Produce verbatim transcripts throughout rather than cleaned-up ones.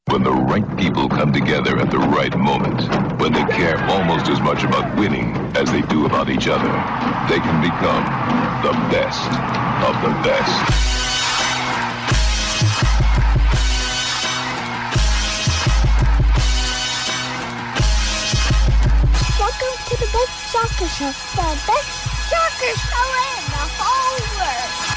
When the right people come together at the right moment, when they care almost as much about winning as they do about each other, they can become the best of the best. Welcome to the Best Soccer Show, the best soccer show in the whole world.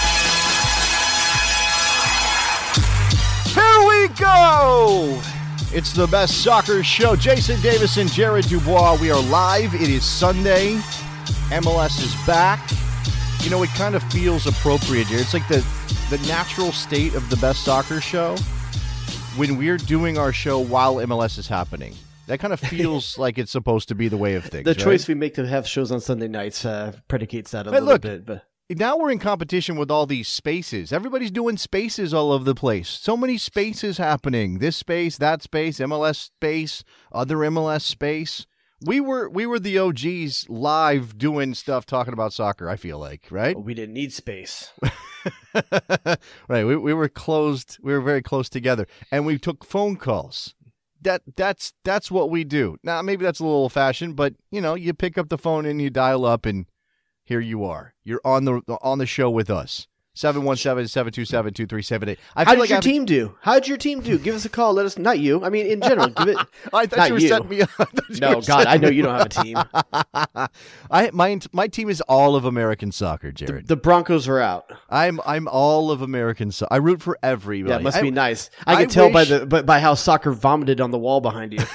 Here we go! It's the Best Soccer Show. Jason Davis and Jared Dubois. We are live. It is Sunday. M L S is back. You know, it kind of feels appropriate here. It's like the, the natural state of the Best Soccer Show when we're doing our show while M L S is happening. That kind of feels like it's supposed to be the way of things. The right? choice we make to have shows on Sunday nights uh, predicates that a Hey, little look, bit. But now we're in competition with all these spaces. Everybody's doing spaces all over the place. So many spaces happening. This space, that space, M L S space, other M L S space. We were we were the O Gs live doing stuff talking about soccer, I feel like, right? we didn't need space. Right. We we were closed. We were very close together. And we took phone calls. That that's that's what we do. Now maybe that's a little old fashioned, but you know, you pick up the phone and you dial up and here you are. You're on the on the show with us. seven one seven, seven two seven, two three seven eight. I How feel did like your I've- team do? How did your team do? Give us a call. Let us. Not you. I mean, in general. Give it. I thought not you were you. setting me up. I thought you No, were God, setting I know me you don't have a team. up. I my my team is all of American soccer, Jared. The Broncos are out. I'm I'm all of American soccer. I root for everybody. Yeah, it must I, be nice. I, I can tell by wish- the by, by how soccer vomited on the wall behind you.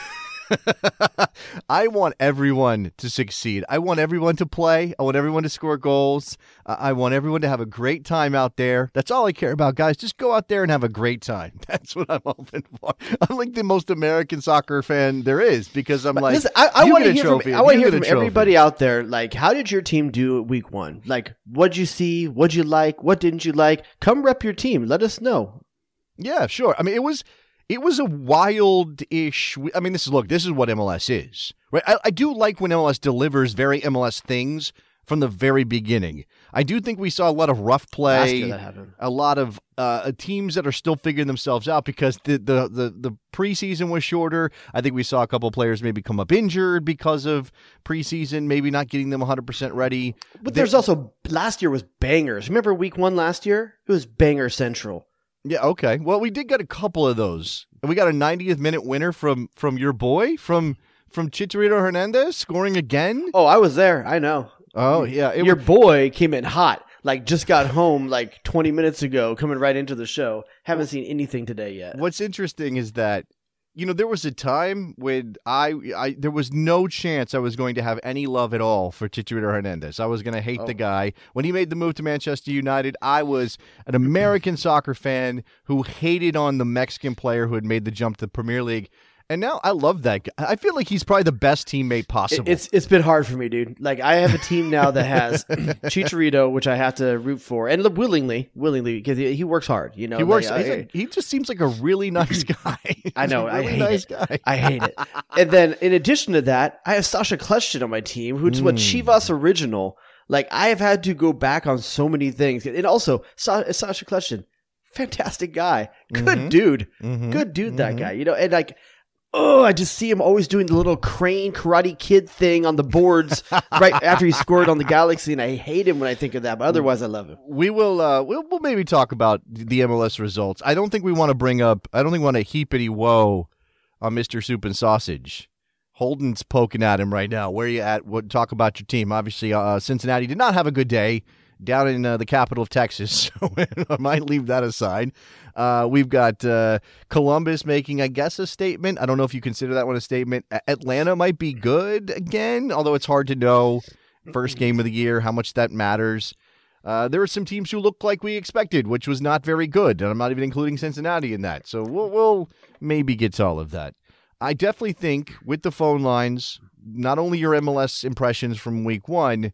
I want everyone to succeed. I want everyone to play. I want everyone to score goals. Uh, I want everyone to have a great time out there. That's all I care about, guys. Just go out there and have a great time. That's what I'm hoping for. I'm like the most American soccer fan there is because I'm like, Listen, I, I you want to get a hear trophy, from I want to you hear get a from trophy. everybody out there. Like, how did your team do at week one? Like, what'd you see? What'd you like? What didn't you like? Come rep your team. Let us know. Yeah, sure. I mean, it was it was a wild-ish. I mean, this is look. This is what M L S is, right? I, I do like when M L S delivers very M L S things from the very beginning. I do think we saw a lot of rough Last play, year that happened. a lot of uh, teams that are still figuring themselves out because the, the the the preseason was shorter. I think we saw a couple players maybe come up injured because of preseason, maybe not getting them one hundred percent ready. But There- there's also last year was bangers. Remember week one last year? It was banger central. Yeah, okay. Well, we did get a couple of those. We got a ninetieth minute winner from from your boy, from from Chicharito Hernandez, scoring again. Oh, I was there. I know. Oh, yeah. It Your was, boy came in hot. Like just got home like twenty minutes ago, coming right into the show. Haven't seen anything today yet. what's interesting is that, you know, there was a time when I, I there was no chance I was going to have any love at all for Chicharito Hernandez. I was going to hate Oh. the guy. When he made the move to Manchester United, I was an American soccer fan who hated on the Mexican player who had made the jump to the Premier League. And now I love that guy. I feel like he's probably the best teammate It- possible. It's it's been hard for me, dude. Like I have a team now that has Chicharito, which I have to root for, and willingly, willingly because he, he works hard. You know, he works. Like, he's I, a- he just seems like a really nice guy. I know. He's a really I hate nice it. guy. I hate it. And then in addition to that, I have Sasha Kleshtin on my team, who's what Mm. Chivas original. Like I have had to go back on so many things, and also Sa- Sasha Kleshtin, fantastic guy, good Mhm. dude, Mhm. good dude. That Mhm. guy, you know, and like. Oh, I just see him always doing the little crane karate kid thing on the boards right after he scored on the Galaxy, and I hate him when I think of that. But otherwise, I love him. We will. Uh, we'll, we'll maybe talk about the M L S results. I don't think we want to bring up. I don't think we want to heapity woe on Mister Soup and Sausage. Holden's poking at him right now. Where you at? What talk about your team? Obviously, uh, Cincinnati did not have a good day down in uh, the capital of Texas. So I might leave that aside. Uh, we've got uh, Columbus making, I guess, a statement. I don't know if you consider that one a statement. A- Atlanta might be good again, although it's hard to know. First game of the year, how much that matters. Uh, there are some teams who look like we expected, which was not very good, and I'm not even including Cincinnati in that. So we'll, we'll maybe get to all of that. I definitely think with the phone lines, not only your M L S impressions from week one,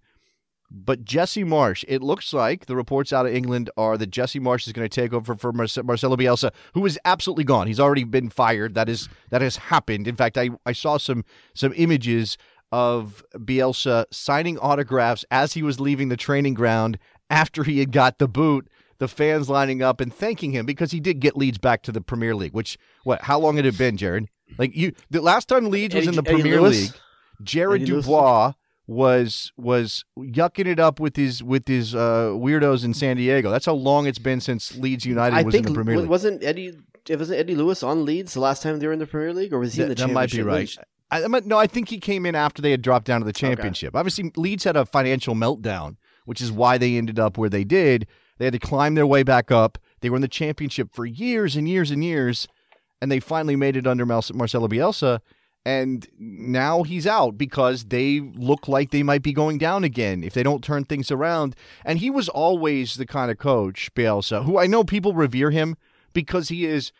but Jesse Marsch, it looks like the reports out of England are that Jesse Marsch is going to take over for Marce- Marcelo Bielsa, who is absolutely gone. He's already been fired. That is that has happened. In fact, I, I saw some some images of Bielsa signing autographs as he was leaving the training ground after he had got the boot the fans lining up and thanking him because he did get Leeds back to the Premier League. Which what? How long had it been, Jared? Like you, the last time Leeds was Eddie- in the Eddie Premier Lewis? League, Jared Eddie Lewis? Dubois was was yucking it up with his with his uh, weirdos in San Diego. That's how long it's been since Leeds United I was think in the Premier w- League. wasn't Eddie it wasn't Eddie Lewis on Leeds the last time they were in the Premier League, or was he in the that, that might be Championship? right. I, I might- no, I think he came in after they had dropped down to the Championship. Obviously, Leeds had a financial meltdown, which is why they ended up where they did. They had to climb their way back up. They were in the Championship for years and years and years, and they finally made it under Mar- Marcelo Bielsa. And now he's out because they look like they might be going down again if they don't turn things around. And he was always the kind of coach, Bielsa, who I know people revere him because he is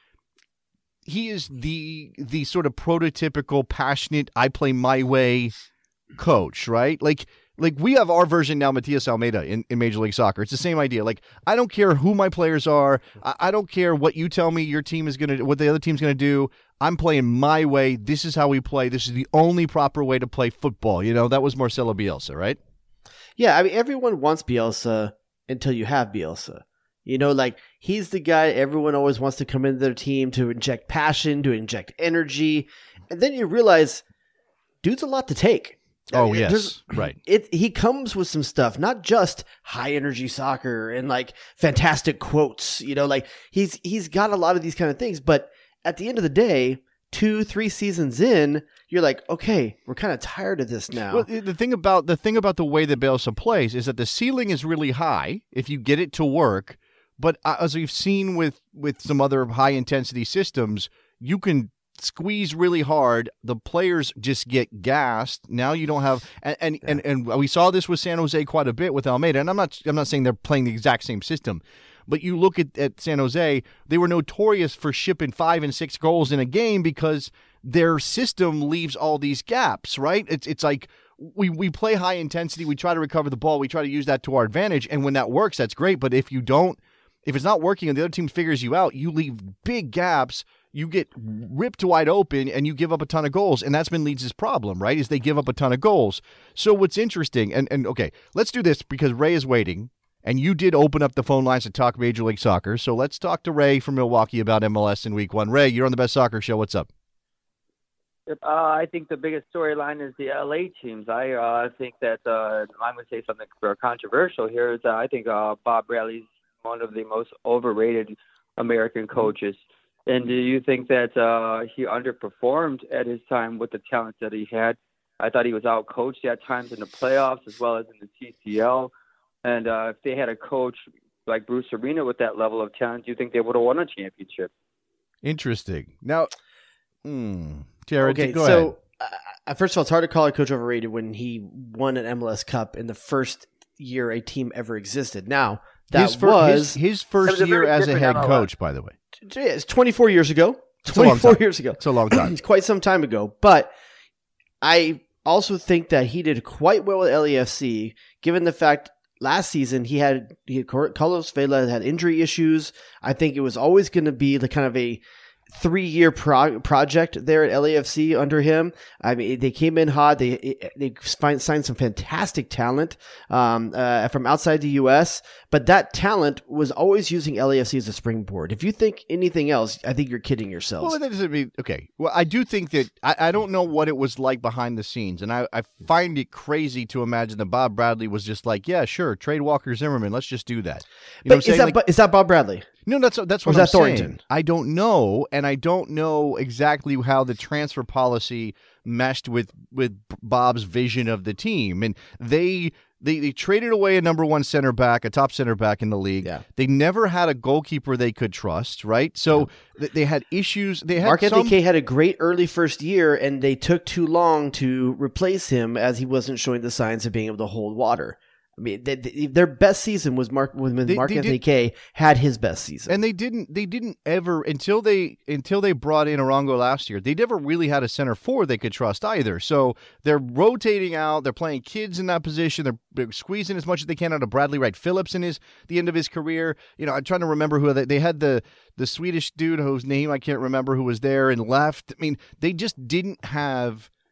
he is the the sort of prototypical, passionate, I play my way coach, right? Like like we have our version now, Matias Almeida in, in Major League Soccer. It's the same idea. Like, I don't care who my players are. I, I don't care what you tell me your team is going to, what the other team's going to do. I'm playing my way. This is how we play. This is the only proper way to play football. You know, that was Marcelo Bielsa, right? Yeah, I mean, everyone wants Bielsa until you have Bielsa. You know, like, he's the guy everyone always wants to come into their team to inject passion, to inject energy. And then you realize, dude's a lot to take. Oh, I mean, yes. there's- Right. It he comes with some stuff, not just high energy soccer and like fantastic quotes. You know, like he's he's got a lot of these kind of things. But at the end of the day, two, three seasons in, you're like, okay, we're kind of tired of this now. Well, the thing about the thing about the way that Bielsa plays is that the ceiling is really high if you get it to work. But uh, as we've seen with with some other high intensity systems, you can squeeze really hard. The players just get gassed. Now you don't have, and and, Yeah. and and we saw this with San Jose quite a bit with Almeida. And I'm not I'm not saying they're playing the exact same system, but you look at, at San Jose, they were notorious for shipping five and six goals in a game because their system leaves all these gaps. Right? It's it's like. We we play high intensity. We try to recover the ball. We try to use that to our advantage. And when that works, that's great. But if you don't, if it's not working and the other team figures you out, you leave big gaps. You get ripped wide open and you give up a ton of goals. And that's been Leeds' problem, right? Is they give up a ton of goals. So what's interesting, and, and okay, let's do this because Ray is waiting. And you did open up the phone lines to talk Major League Soccer. So let's talk to Ray from Milwaukee about M L S in week one. Ray, you're on the Best Soccer Show. What's up? Uh, I think the biggest storyline is the L A teams. I uh, think that uh, I'm going to say something controversial here. Is uh, I think uh, Bob Bradley's one of the most overrated American coaches. And do you think that uh, he underperformed at his time with the talent that he had? I thought he was outcoached at times in the playoffs as well as in the T C L. And uh, if they had a coach like Bruce Arena with that level of talent, do you think they would have won a championship? Interesting. Now, hmm, Jared, okay, go so ahead. uh, first of all, it's hard to call a coach overrated when he won an M L S Cup in the first year a team ever existed. Now, that his, fir- was his, his It first was a year very as a different head M L S. coach, by the way. it's twenty-four years ago. It's a long twenty-four time. years ago. It's a long time. It's quite some time ago. But I also think that he did quite well with L A F C, given the fact last season he had, he had Carlos Vela had injury issues. I think it was always going to be the kind of a three-year pro- project there at L A F C under him. I mean, they came in hot. They they find, signed some fantastic talent um, uh, from outside the U S, but that talent was always using L A F C as a springboard. If you think anything else, I think you're kidding yourselves. Well, that doesn't mean okay. Well, I do think that I, I don't know what it was like behind the scenes, and I, I find it crazy to imagine that Bob Bradley was just like, yeah, sure, trade Walker Zimmerman, let's just do that. You know what I'm but is saying? that, Like- Bo- is that Bob Bradley? No, that's that's Or what is I'm that saying. Thornton? I don't know, and I don't know exactly how the transfer policy meshed with with Bob's vision of the team. And they they, they traded away a number one center back, a top center back in the league. Yeah. They never had a goalkeeper they could trust, right? So th- they had issues. They had Mark some. Anthony Kaye had a great early first year, and they took too long to replace him as he wasn't showing the signs of being able to hold water. I mean, they, they, their best season was Mark when They- Mark they Anthony did- Kaye had his best season. And they didn't. They didn't ever until they until they brought in Arango last year. They never really had a center forward they could trust either. So they're rotating out. They're playing kids in that position. They're, they're squeezing as much as they can out of Bradley Wright Phillips in his the end of his career. You know, I'm trying to remember who they, they had the the Swedish dude whose name I can't remember who was there and left. I mean, they just didn't have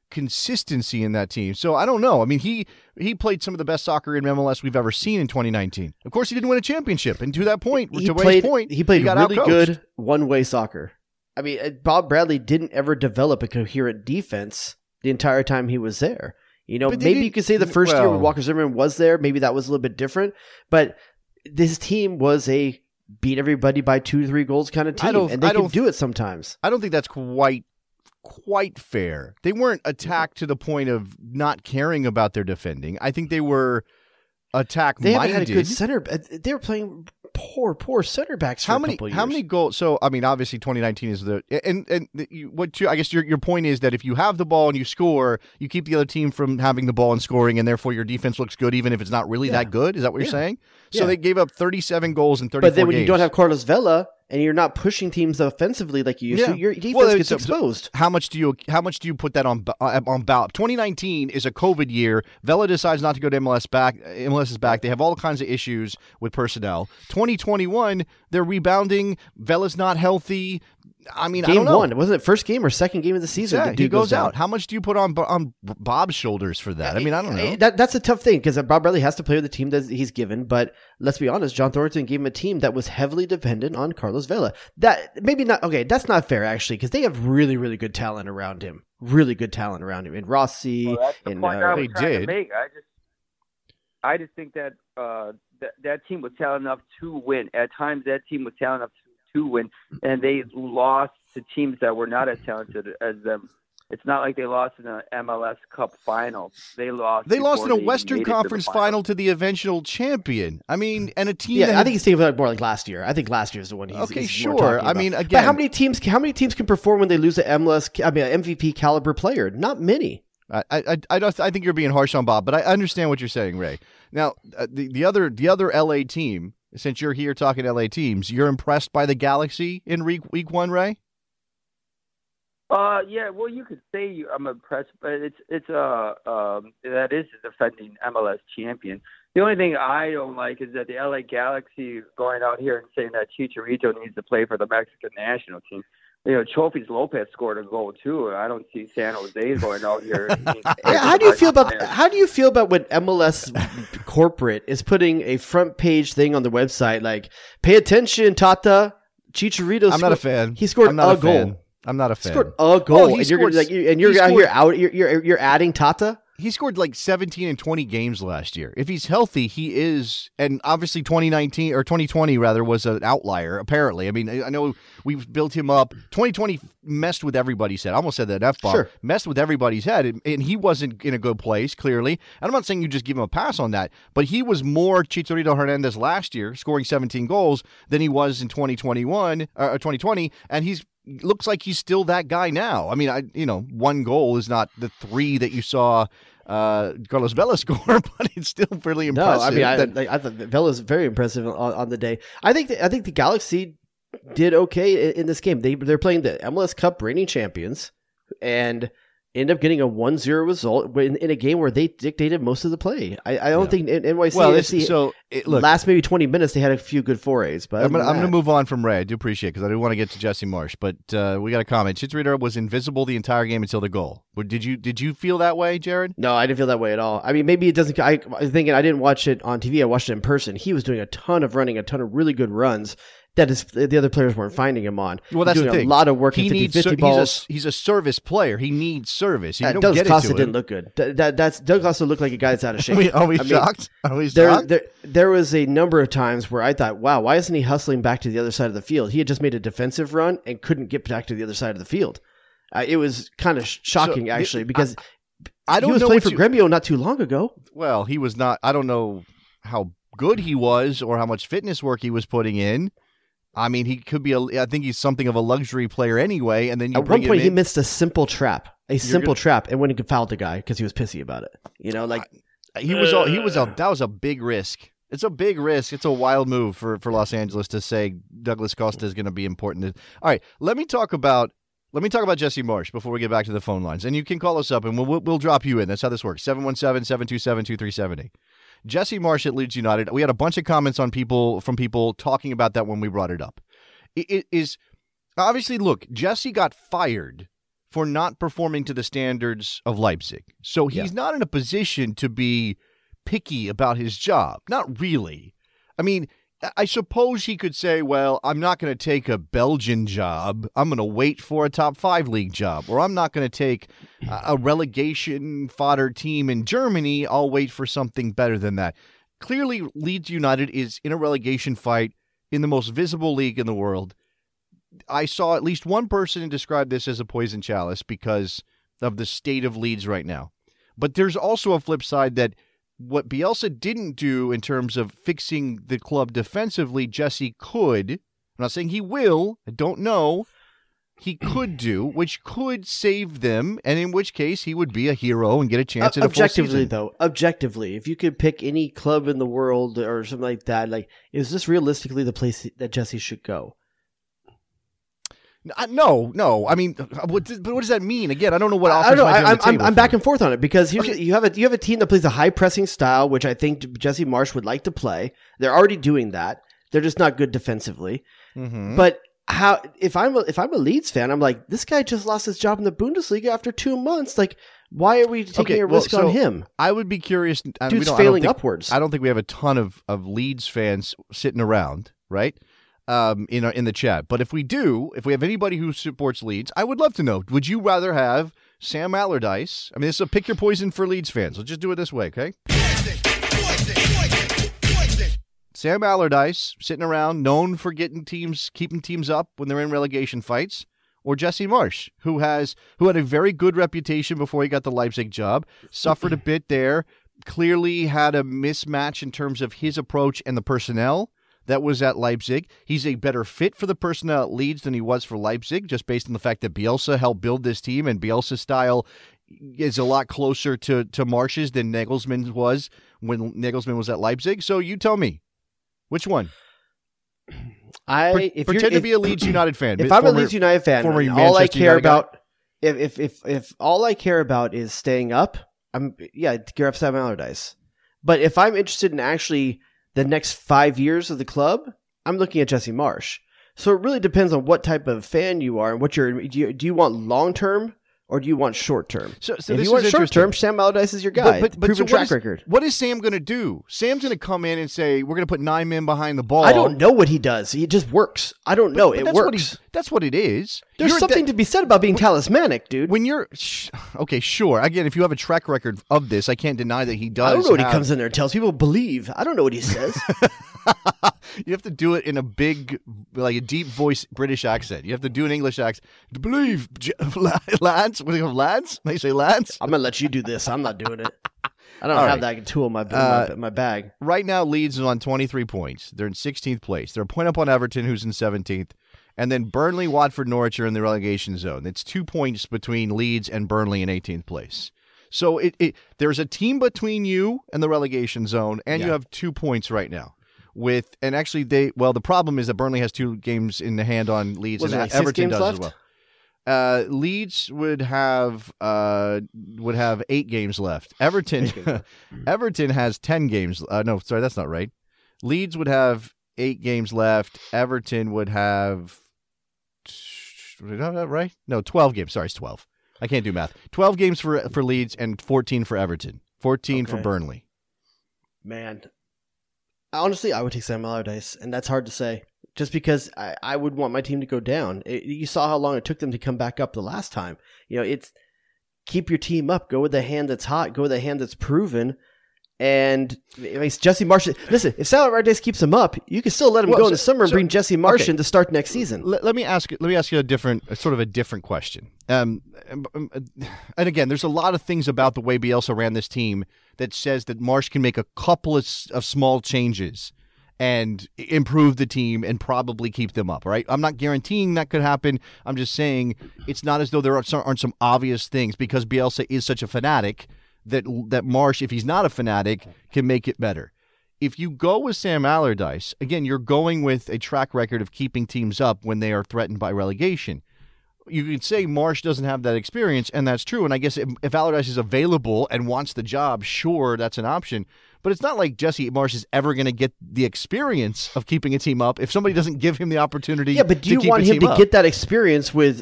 consistency in that team. So I don't know. I mean, he he played some of the best soccer in M L S we've ever seen in twenty nineteen. Of course, he didn't win a championship, and to that point, he to played, Ray's point, he played he got really outcoached. good one-way soccer. I mean, Bob Bradley didn't ever develop a coherent defense the entire time he was there. You know, But they maybe didn't- you could say the first year when well- Walker Zimmerman was there, maybe that was a little bit different. But this team was a beat everybody by two, three goals kind of I team, don't- and they I can don't- do it sometimes. I don't think that's quite quite fair. They weren't attacked to the point of not caring about their defending. I think they were attack They minded. haven't had a good center. They were playing poor, poor center backs for How a many? couple of How years. many goals? So I mean, obviously, twenty nineteen is the and and the, you, what you, I guess your your point is that if you have the ball and you score, you keep the other team from having the ball and scoring, and therefore your defense looks good, even if it's not really Yeah. that good. Is that what you're Yeah. saying? So Yeah. they gave up thirty-seven goals in thirty-four But then when games. you don't have Carlos Vela and you're not pushing teams offensively like you used Yeah. to, your defense Well, gets so- exposed. How much do you how much do you put that on uh, on ballot? twenty nineteen is a COVID year. Vela decides not to go to M L S back. M L S is back. They have all kinds of issues with personnel. twenty twenty-one, they're rebounding. Vela's not healthy. I mean, I Game don't know. one, wasn't it first game or second game of the season? Yeah, the he dude goes, down. out. How much do you put on on Bob's shoulders for that? I mean, I don't know. Eh, That, that's a tough thing because Bob Bradley has to play with the team that he's given. But let's be honest, John Thornton gave him a team that was heavily dependent on Carlos Vela. That maybe not okay. That's not fair actually because they have really, really good talent around him. Really good talent around him. And Rossi Well, that's the and point uh, I was They trying did. to make. I just, I just think that uh, that that team was talented enough to win. At times, that team was talented enough to, to win, and they lost to teams that were not as talented as them. It's not like they lost in an M L S Cup final. They lost. They lost in before a they Western made it to the Conference final to the eventual champion. I mean, and a team. that yeah, I had- think he's thinking about it more like last year. I think last year's the one. He's, Okay, he's more sure. talking I about. mean, but again- how many teams? How many teams can perform when they lose an M L S? I mean, an M V P caliber player? Not many. I, I, I, don't, I think you're being harsh on Bob, but I understand what you're saying, Ray. Now, uh, the, the other the other L A team, since you're here talking L A teams, you're impressed by the Galaxy in week, week one, Ray? Uh, yeah. Well, you could say you, I'm impressed, but it's it's uh um that is the defending M L S champion. The only thing I don't like is that the L A Galaxy going out here and saying that Chicharito needs to play for the Mexican national team. You know, Chofis Lopez scored a goal too, and I don't see San Jose going out here. Yeah, how do you feel about how do you feel about when M L S corporate is putting a front page thing on the website like, "Pay attention, Tata, Chicharito." I'm not a scored- fan. He scored I'm not a, a goal. fan. I'm not a fan. Scored a goal, Oh, he and you're scored- like, you- and you're he out scored- here out. You're, you're you're adding Tata. He scored like seventeen and twenty games last year. If he's healthy, he is, and obviously twenty nineteen or twenty twenty rather was an outlier. Apparently, I mean, I know we've built him up. twenty twenty messed with everybody's head. I almost said that F bomb. Sure. Messed with everybody's head, and, and he wasn't in a good place. Clearly, and I'm not saying you just give him a pass on that, but he was more Chicharito Hernandez last year, scoring seventeen goals than he was in twenty twenty-one or twenty twenty, and he's. Looks like he's still that guy now. I mean, I you know, one goal is not the three that you saw uh, Carlos Vela score, but it's still fairly No, impressive. I mean, I, that- like, I thought Vela's very impressive on, on the day. I think the, I think the Galaxy did okay in, in this game. They they're playing the M L S Cup reigning champions and end up getting a one zero result in, in a game where they dictated most of the play. I, I don't Yeah. think N Y C well, F it's, C so it, look, last maybe twenty minutes they had a few good forays, but I'm gonna, other I'm than gonna that- move on from Ray. I do appreciate because I do want to get to Jesse Marsh, but uh, we got a comment. Chicharito was invisible the entire game until the goal. But Did you did you feel that way, Jared? No, I didn't feel that way at all. I mean, maybe it doesn't. I, I was thinking I didn't watch it on T V. I watched it in person. He was doing a ton of running, a ton of really good runs that is, the other players weren't finding him on. Well, that's doing the thing. a lot of work. He in needs fifty ser- balls. He's a, he's a service player. He needs service. You Uh, don't Douglas get it Costa to didn't him. look good. That, that, that's Doug Costa looked like a guy that's out of Are shape. we, are we I mean, shocked? Are we There, shocked? there, there was a number of times where I thought, "Wow, why isn't he hustling back to the other side of the field?" He had just made a defensive run and couldn't get back to the other side of the field. Uh, it was kind of sh- shocking, the- actually, because I don't he was know playing what for you- Gremio not too long ago. Well, he was not. I don't know how good he was or how much fitness work he was putting in. I mean, he could be. A, I think he's something of a luxury player anyway. And then you At bring one point, him he in. missed a simple trap, a simple gonna- trap, and went and fouled the guy because he was pissy about it. You know, like He was. A, he was a. That was a big risk. It's a big risk. It's a wild move for, for Los Angeles to say Douglas Costa is going to be important. All right, let me talk about. Let me talk about Jesse Marsh before we get back to the phone lines. And you can call us up and we'll, we'll, we'll drop you in. That's how this works. seven one seven, seven two seven, two three seven zero. Jesse Marsh at Leeds United. We had a bunch of comments on people from people talking about that when we brought it up. It, it is obviously, look, Jesse got fired for not performing to the standards of Leipzig. So he's Yeah. not in a position to be picky about his job. Not really. I mean, I suppose he could say, well, I'm not going to take a Belgian job. I'm going to wait for a top five league job. Or I'm not going to take a relegation fodder team in Germany. I'll wait for something better than that. Clearly, Leeds United is in a relegation fight in the most visible league in the world. I saw at least one person describe this as a poison chalice because of the state of Leeds right now. But there's also a flip side that what Bielsa didn't do in terms of fixing the club defensively, Jesse could. I'm not saying he will. I don't know. He could do, which could save them, and in which case he would be a hero and get a chance Uh, at a full objectively, season. though, objectively, if you could pick any club in the world or something like that, like, is this realistically the place that Jesse should go? Uh, No, no. I mean, what, does- but what does that mean? Again, I don't know what I offers don't know. might be I, on I'm, the I'm, table I'm for back him. and forth on it because here's, Okay. you have a you have a team that plays a high pressing style, which I think Jesse Marsh would like to play. They're already doing that. They're just not good defensively. Mhm. But how if I'm a, if I'm a Leeds fan, I'm like, this guy just lost his job in the Bundesliga after two months. Like, why are we taking Okay, a well, risk so on him? I would be curious. and we Dude's don't- I don't failing think- upwards. I don't think we have a ton of, of Leeds fans sitting around, right? Um, in our, in the chat. But if we do, if we have anybody who supports Leeds, I would love to know. Would you rather have Sam Allardyce? I mean, this is a pick your poison for Leeds fans. Let's just do it this way, okay? Sam Allardyce sitting around, known for getting teams, keeping teams up when they're in relegation fights, or Jesse Marsh, who has who had a very good reputation before he got the Leipzig job, suffered a bit there, clearly had a mismatch in terms of his approach and the personnel that was at Leipzig. He's a better fit for the personnel at Leeds than he was for Leipzig, just based on the fact that Bielsa helped build this team, and Bielsa's style is a lot closer to, to Marsh's than Nagelsmann was when Nagelsmann was at Leipzig. So you tell me, which one? I Pre- if pretend you're, to if, be a Leeds United fan. If I'm former- a Leeds United fan, former and all I Manchester care United guy. about if, if if if all I care about is staying up, I'm yeah, gear up Sam Allardyce. But if I'm interested in actually the next five years of the club, I'm looking at Jesse Marsh. So it really depends on what type of fan you are and what you're. Do you, do you want long term or do you want short term? So, so if this you want is short interesting. term, Sam Allardyce is your guy. But, but, but proven so what track is- record. What is Sam going to do? Sam's going to come in and say, we're going to put nine men behind the ball. I don't know what he does. He just works. I don't know. But it that's works. What he, that's what it is. There's You're- something that- to be said about being talismanic, dude. When you're sh- okay, sure. Again, if you have a track record of this, I can't deny that he does. I don't know what he have- comes in there and tells people believe. I don't know what he says. You have to do it in a big, like a deep voice British accent. You have to do an English accent. Believe, J- lads. What do you call lads? They say lads. I'm gonna let you do this. I'm not doing it. I don't All have right. that tool in my, in Uh, my my bag. Right now, Leeds is on twenty-three points. They're in sixteenth place. They're a point up on Everton, who's in seventeenth. And then Burnley, Watford, Norwich are in the relegation zone. It's two points between Leeds and Burnley in eighteenth place. So it, it there's a team between you and the relegation zone, and you Yeah. have two points right now. With and actually they well the problem is that Burnley has two games in the hand on Leeds, Was and it like six Everton games does left? as well. Uh, Leeds would have uh would have eight games left. Everton Everton has ten games. Uh, no, sorry, that's not right. Leeds would have eight games left. Everton would have. Did I have that right? No, twelve games. Sorry, it's twelve. I can't do math. Twelve games for for Leeds and fourteen for Everton. Fourteen for Okay. Burnley. Man, honestly, I would take Sam Allardyce, and that's hard to say. Just because I, I would want my team to go down. It, you saw how long it took them to come back up the last time. You know, it's keep your team up. Go with the hand that's hot. Go with the hand that's proven. And I mean, Jesse Marsh. Listen, if Sam Allardyce keeps him up, you can still let him Well, go so- in the summer and so- bring Jesse Marsh okay. in to start next season. Let, let me ask. Let me ask you a different, a sort of a different question. Um, um, and again, there's a lot of things about the way Bielsa ran this team that says that Marsh can make a couple of, s- of small changes and improve the team and probably keep them up. Right? I'm not guaranteeing that could happen. I'm just saying it's not as though there aren't some, aren't some obvious things because Bielsa is such a fanatic that that Marsh, if he's not a fanatic, can make it better. If you go with Sam Allardyce, again, you're going with a track record of keeping teams up when they are threatened by relegation. You could say Marsh doesn't have that experience, and that's true. And I guess if, if Allardyce is available and wants the job, sure, that's an option. But it's not like Jesse Marsh is ever going to get the experience of keeping a team up if somebody doesn't give him the opportunity. Yeah, but do to you keep want a him team to up. get that experience with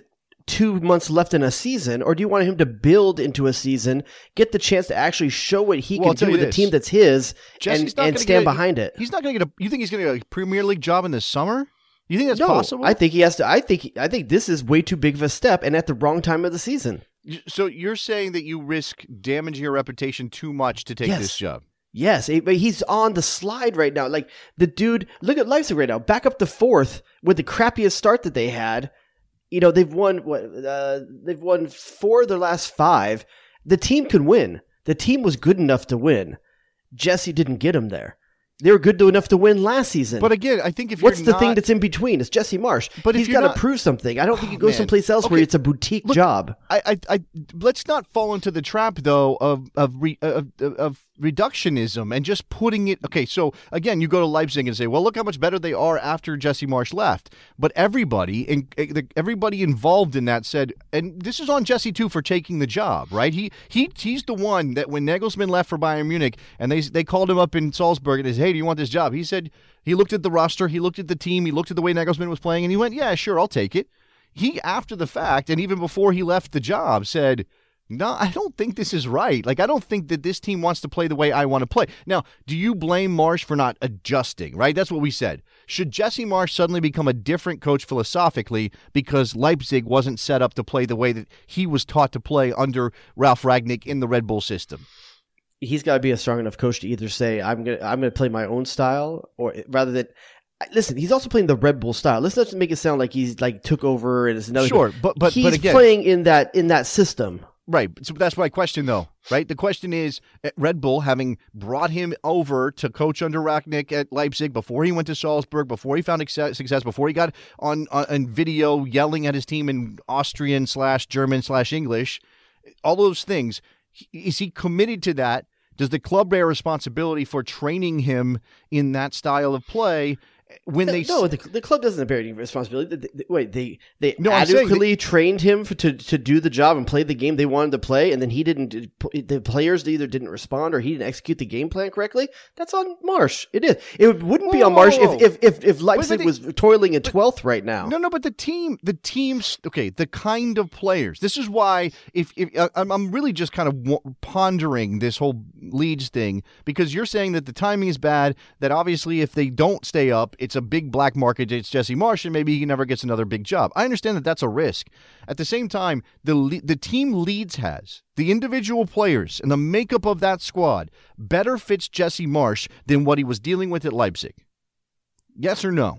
two months left in a season, or do you want him to build into a season, get the chance to actually show what he Well, I'll can tell do you with a this. team that's his Jesse's and, not and gonna stand get a- behind it? He's not going to get a. You think he's going to get a Premier League job in the summer? You think that's no, possible? I think he has to. I think I think this is way too big of a step, and at the wrong time of the season. So you're saying that you risk damaging your reputation too much to take Yes. this job? Yes, he- but he's on the slide right now. Like the dude, look at Leipzig right now, back up to fourth with the crappiest start that they had. You know, they've won what? Uh, they've won four of their last five. The team can win. The team was good enough to win. Jesse didn't get him there. They were good enough to win last season. But again, I think if what's you're the not, thing that's in between? It's Jesse Marsh. But if he's you're got to not- prove something. I don't think you Oh, go man. someplace else where Okay. it's a boutique Look, job. I, I, I, let's not fall into the trap though of of, re, of of reductionism and just putting it. Okay, so again, you go to Leipzig and say, well, look how much better they are after Jesse Marsh left. But everybody and everybody involved in that said, and this is on Jesse too for taking the job, right? He he he's the one that when Nagelsmann left for Bayern Munich and they they called him up in Salzburg and they said, hey, do you want this job? He said he looked at the roster, he looked at the team, he looked at the way Nagelsmann was playing, and he went, yeah, sure, I'll take it. He, after the fact, and even before he left the job, said, no, I don't think this is right. Like, I don't think that this team wants to play the way I want to play. Now, do you blame Marsh for not adjusting, right? That's what we said. Should Jesse Marsh suddenly become a different coach philosophically because Leipzig wasn't set up to play the way that he was taught to play under Ralf Rangnick in the Red Bull system? He's got to be a strong enough coach to either say, I'm going to I'm gonna play my own style, or rather than... Listen, he's also playing the Red Bull style. Let's not make it sound like he's like took over and it's another. Sure, but but he's but again, playing in that in that system. right. So that's my question, though. Right. The question is, at Red Bull, having brought him over to coach under Rangnick at Leipzig before he went to Salzburg, before he found success, success before he got on on, on video yelling at his team in Austrian slash German slash English, all those things. Is he committed to that? Does the club bear responsibility for training him in that style of play? When they no, the, the club doesn't bear any responsibility. They, they, wait, they they No, I'm saying adequately trained him for, to to do the job and play the game they wanted to play, and then he didn't. The players either didn't respond or he didn't execute the game plan correctly. That's on Marsh. It is. It wouldn't be Whoa, on Marsh whoa, whoa. if if if, if Leipzig they- was toiling in twelfth right now. No, no, but the team, the team's okay. The kind of players. This is why, if, if uh, I'm, I'm really just kind of w- pondering this whole Leeds thing because you're saying that the timing is bad. That obviously, if they don't stay up, it's a big black market. It's Jesse Marsh, and maybe he never gets another big job. I understand that that's a risk. At the same time, the le- the team Leeds has, the individual players and the makeup of that squad better fits Jesse Marsh than what he was dealing with at Leipzig. Yes or no?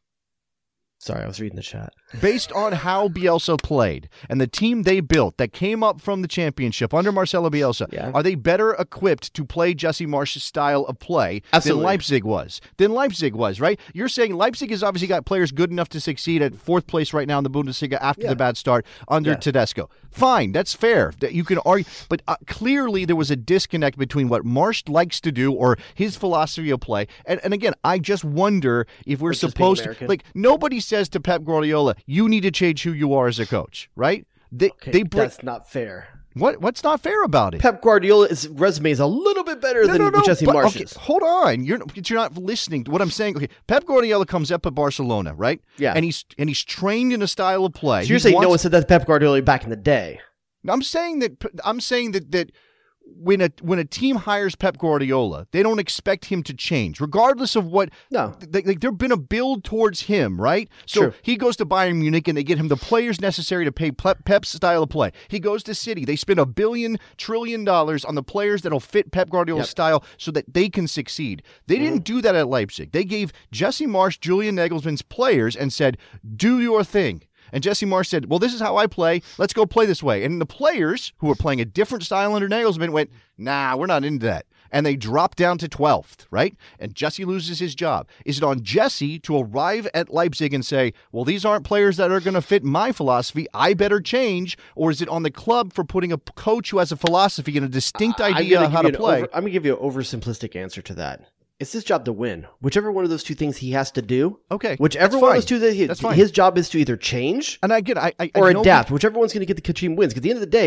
Sorry, I was reading the chat. Based on how Bielsa played and the team they built that came up from the championship under Marcelo Bielsa, Yeah. are they better equipped to play Jesse Marsh's style of play Absolutely. than Leipzig was? Than Leipzig was, right? You're saying Leipzig has obviously got players good enough to succeed at fourth place right now in the Bundesliga after Yeah. the bad start under Yeah. Tedesco. Fine, that's fair. That you can argue, but uh, clearly there was a disconnect between what Marsh likes to do or his philosophy of play. And, and again, I just wonder if we're Versus being supposed to, American. like, nobody says to Pep Guardiola, you need to change who you are as a coach, right? They Okay, they bring, that's not fair. what what's not fair about it? Pep Guardiola's resume is a little bit better no, than no, no, Jesse but- Marsh's. okay, hold on, you're you're not listening to what I'm saying. Okay, Pep Guardiola comes up at Barcelona, right? Yeah. and he's and he's trained in a style of play. So you're He saying no wants- one said that to Pep Guardiola back in the day? I'm saying that I'm saying that that when a when a team hires Pep Guardiola, they don't expect him to change, regardless of what. No. Like, like there's been a build towards him, right? So True. he goes to Bayern Munich and they get him the players necessary to pay Pep- Pep's style of play. He goes to City, they spend a billion trillion dollars on the players that'll fit Pep Guardiola's Yep. style so that they can succeed. They didn't do that at Leipzig. They gave Jesse Marsh, Julian Nagelsmann's players, and said, "Do your thing." And Jesse Marsh said, well, this is how I play. Let's go play this way. And the players who were playing a different style under Nagelsmann went, nah, we're not into that. And they dropped down to twelfth, right? And Jesse loses his job. Is it on Jesse to arrive at Leipzig and say, well, these aren't players that are going to fit my philosophy. I better change. Or is it on the club for putting a coach who has a philosophy and a distinct I'm idea gonna of how give to you an play? over- I'm going to give you an oversimplistic answer to that. It's his job to win. Whichever one of those two things he has to do. Okay, Whichever that's one fine. of those two that he, That's fine. his job is to either change And again, I, I or I know adapt. Whichever one's going to get the team wins. Because at the end of the day,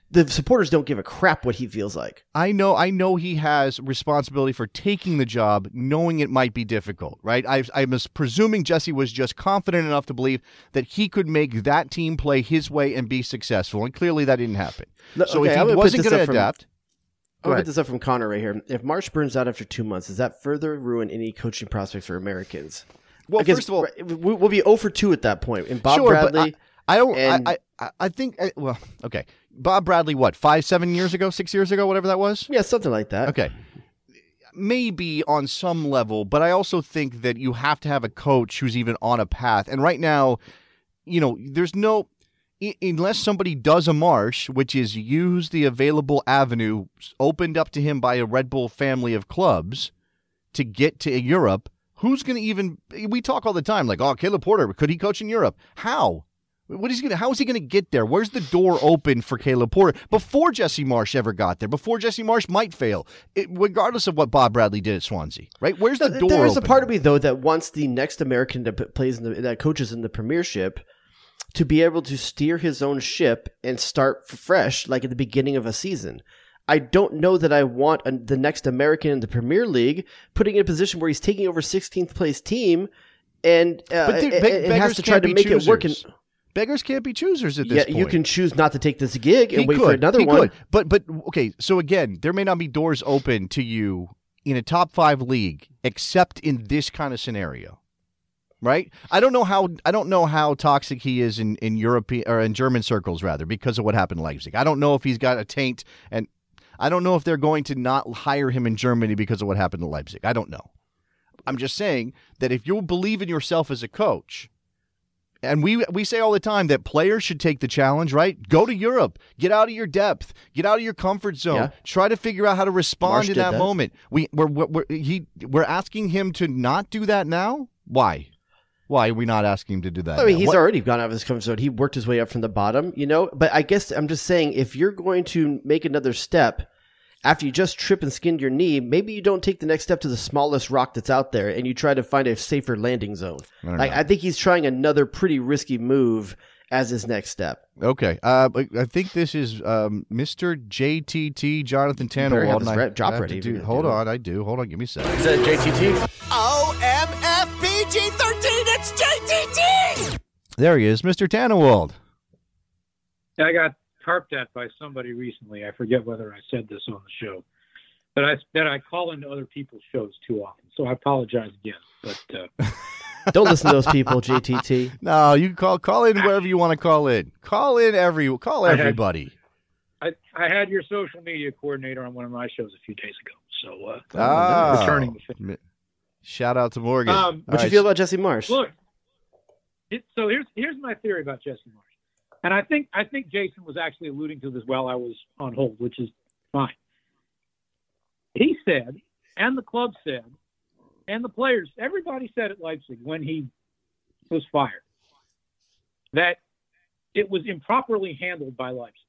the supporters don't give a crap what he feels like. I know I know he has responsibility for taking the job, knowing it might be difficult, right? I, I'm presuming Jesse was just confident enough to believe that he could make that team play his way and be successful, and clearly that didn't happen. No, so okay, if he wasn't going to adapt... I'll get this up from Connor right here. If Marsh burns out after two months, does that further ruin any coaching prospects for Americans? Well, Because first of all... we'll be zero for two at that point. And Bob sure, Bradley... But I, I don't... and, I, I, I think... I, well, okay. Bob Bradley, what, five, seven years ago, six years ago, whatever that was? Yeah, something like that. Okay. Maybe on some level, but I also think that you have to have a coach who's even on a path. And right now, you know, there's no... Unless somebody does a Marsh, which is use the available avenue opened up to him by a Red Bull family of clubs to get to Europe, who's going to even... We talk all the time like, oh, Caleb Porter, could he coach in Europe? How? What is he gonna, how is he going to get there? Where's the door open for Caleb Porter before Jesse Marsh ever got there, before Jesse Marsh might fail, it, regardless of what Bob Bradley did at Swansea, right? Where's the door There's open? a part of me, though, that wants the next American that plays in the, that coaches in the Premiership to be able to steer his own ship and start fresh, like at the beginning of a season. I don't know that I want a, the next American in the Premier League putting in a position where he's taking over sixteenth place team and, uh, but dude, and, be- and has to try to make choosers. it work. In, Beggars can't be choosers at this yeah, point. you can choose not to take this gig and he wait could. for another he one. Could. But but okay, so again, there may not be doors open to you in a top five league, except in this kind of scenario. Right? I don't know how I don't know how toxic he is in, in European or in German circles rather, because of what happened in Leipzig. I don't know if he's got a taint, and I don't know if they're going to not hire him in Germany because of what happened in Leipzig. I don't know. I'm just saying that if you believe in yourself as a coach, and we we say all the time that players should take the challenge, right? Go to Europe, get out of your depth, get out of your comfort zone, Yeah. try to figure out how to respond Marsh in did that, that. moment. We we're, we're, we're he we're asking him to not do that now. Why? Why are we not asking him to do that? I mean, now? he's What- already gone out of his comfort zone. He worked his way up from the bottom, you know. But I guess I'm just saying, if you're going to make another step after you just trip and skinned your knee, maybe you don't take the next step to the smallest rock that's out there and you try to find a safer landing zone. I don't Like, know. I think he's trying another pretty risky move as his next step. Okay, uh, but I think this is um, Mister J T T Jonathan better have Tannewald. his and I rep- job have to ready if do- you're gonna hold do it. on, I do. Hold on, give me a second. Is that J T T? O M F P G thirteen, it's J T T! There he is, Mister Tannewald. I got tarped at by somebody recently. I forget whether I said this on the show, but I that I call into other people's shows too often, so I apologize again. But uh, Don't listen to those people, J T T. No, you can call call in wherever you want to call in. Call in every call I had- everybody. I, I had your social media coordinator on one of my shows a few days ago, so uh, Ah, returning the favor. shout out to Morgan. Um, All What you right, feel about Jesse Marsh? Look, it, so here's here's my theory about Jesse Marsh, and I think I think Jason was actually alluding to this while I was on hold, which is fine. He said, and the club said, and the players, everybody said at Leipzig when he was fired, that it was improperly handled by Leipzig.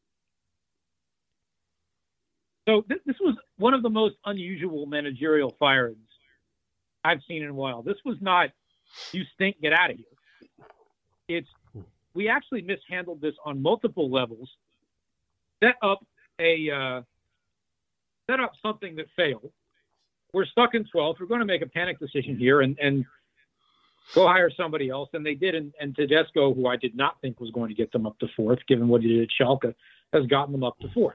So this, this was one of the most unusual managerial firings I've seen in a while. This was not, you stink, get out of here. It's, we actually mishandled this on multiple levels, set up a, uh, set up something that failed. We're stuck in twelfth. We're going to make a panic decision here and, and go hire somebody else. And they did. And, and Tedesco, who I did not think was going to get them up to fourth, given what he did at Schalke, has gotten them up to fourth.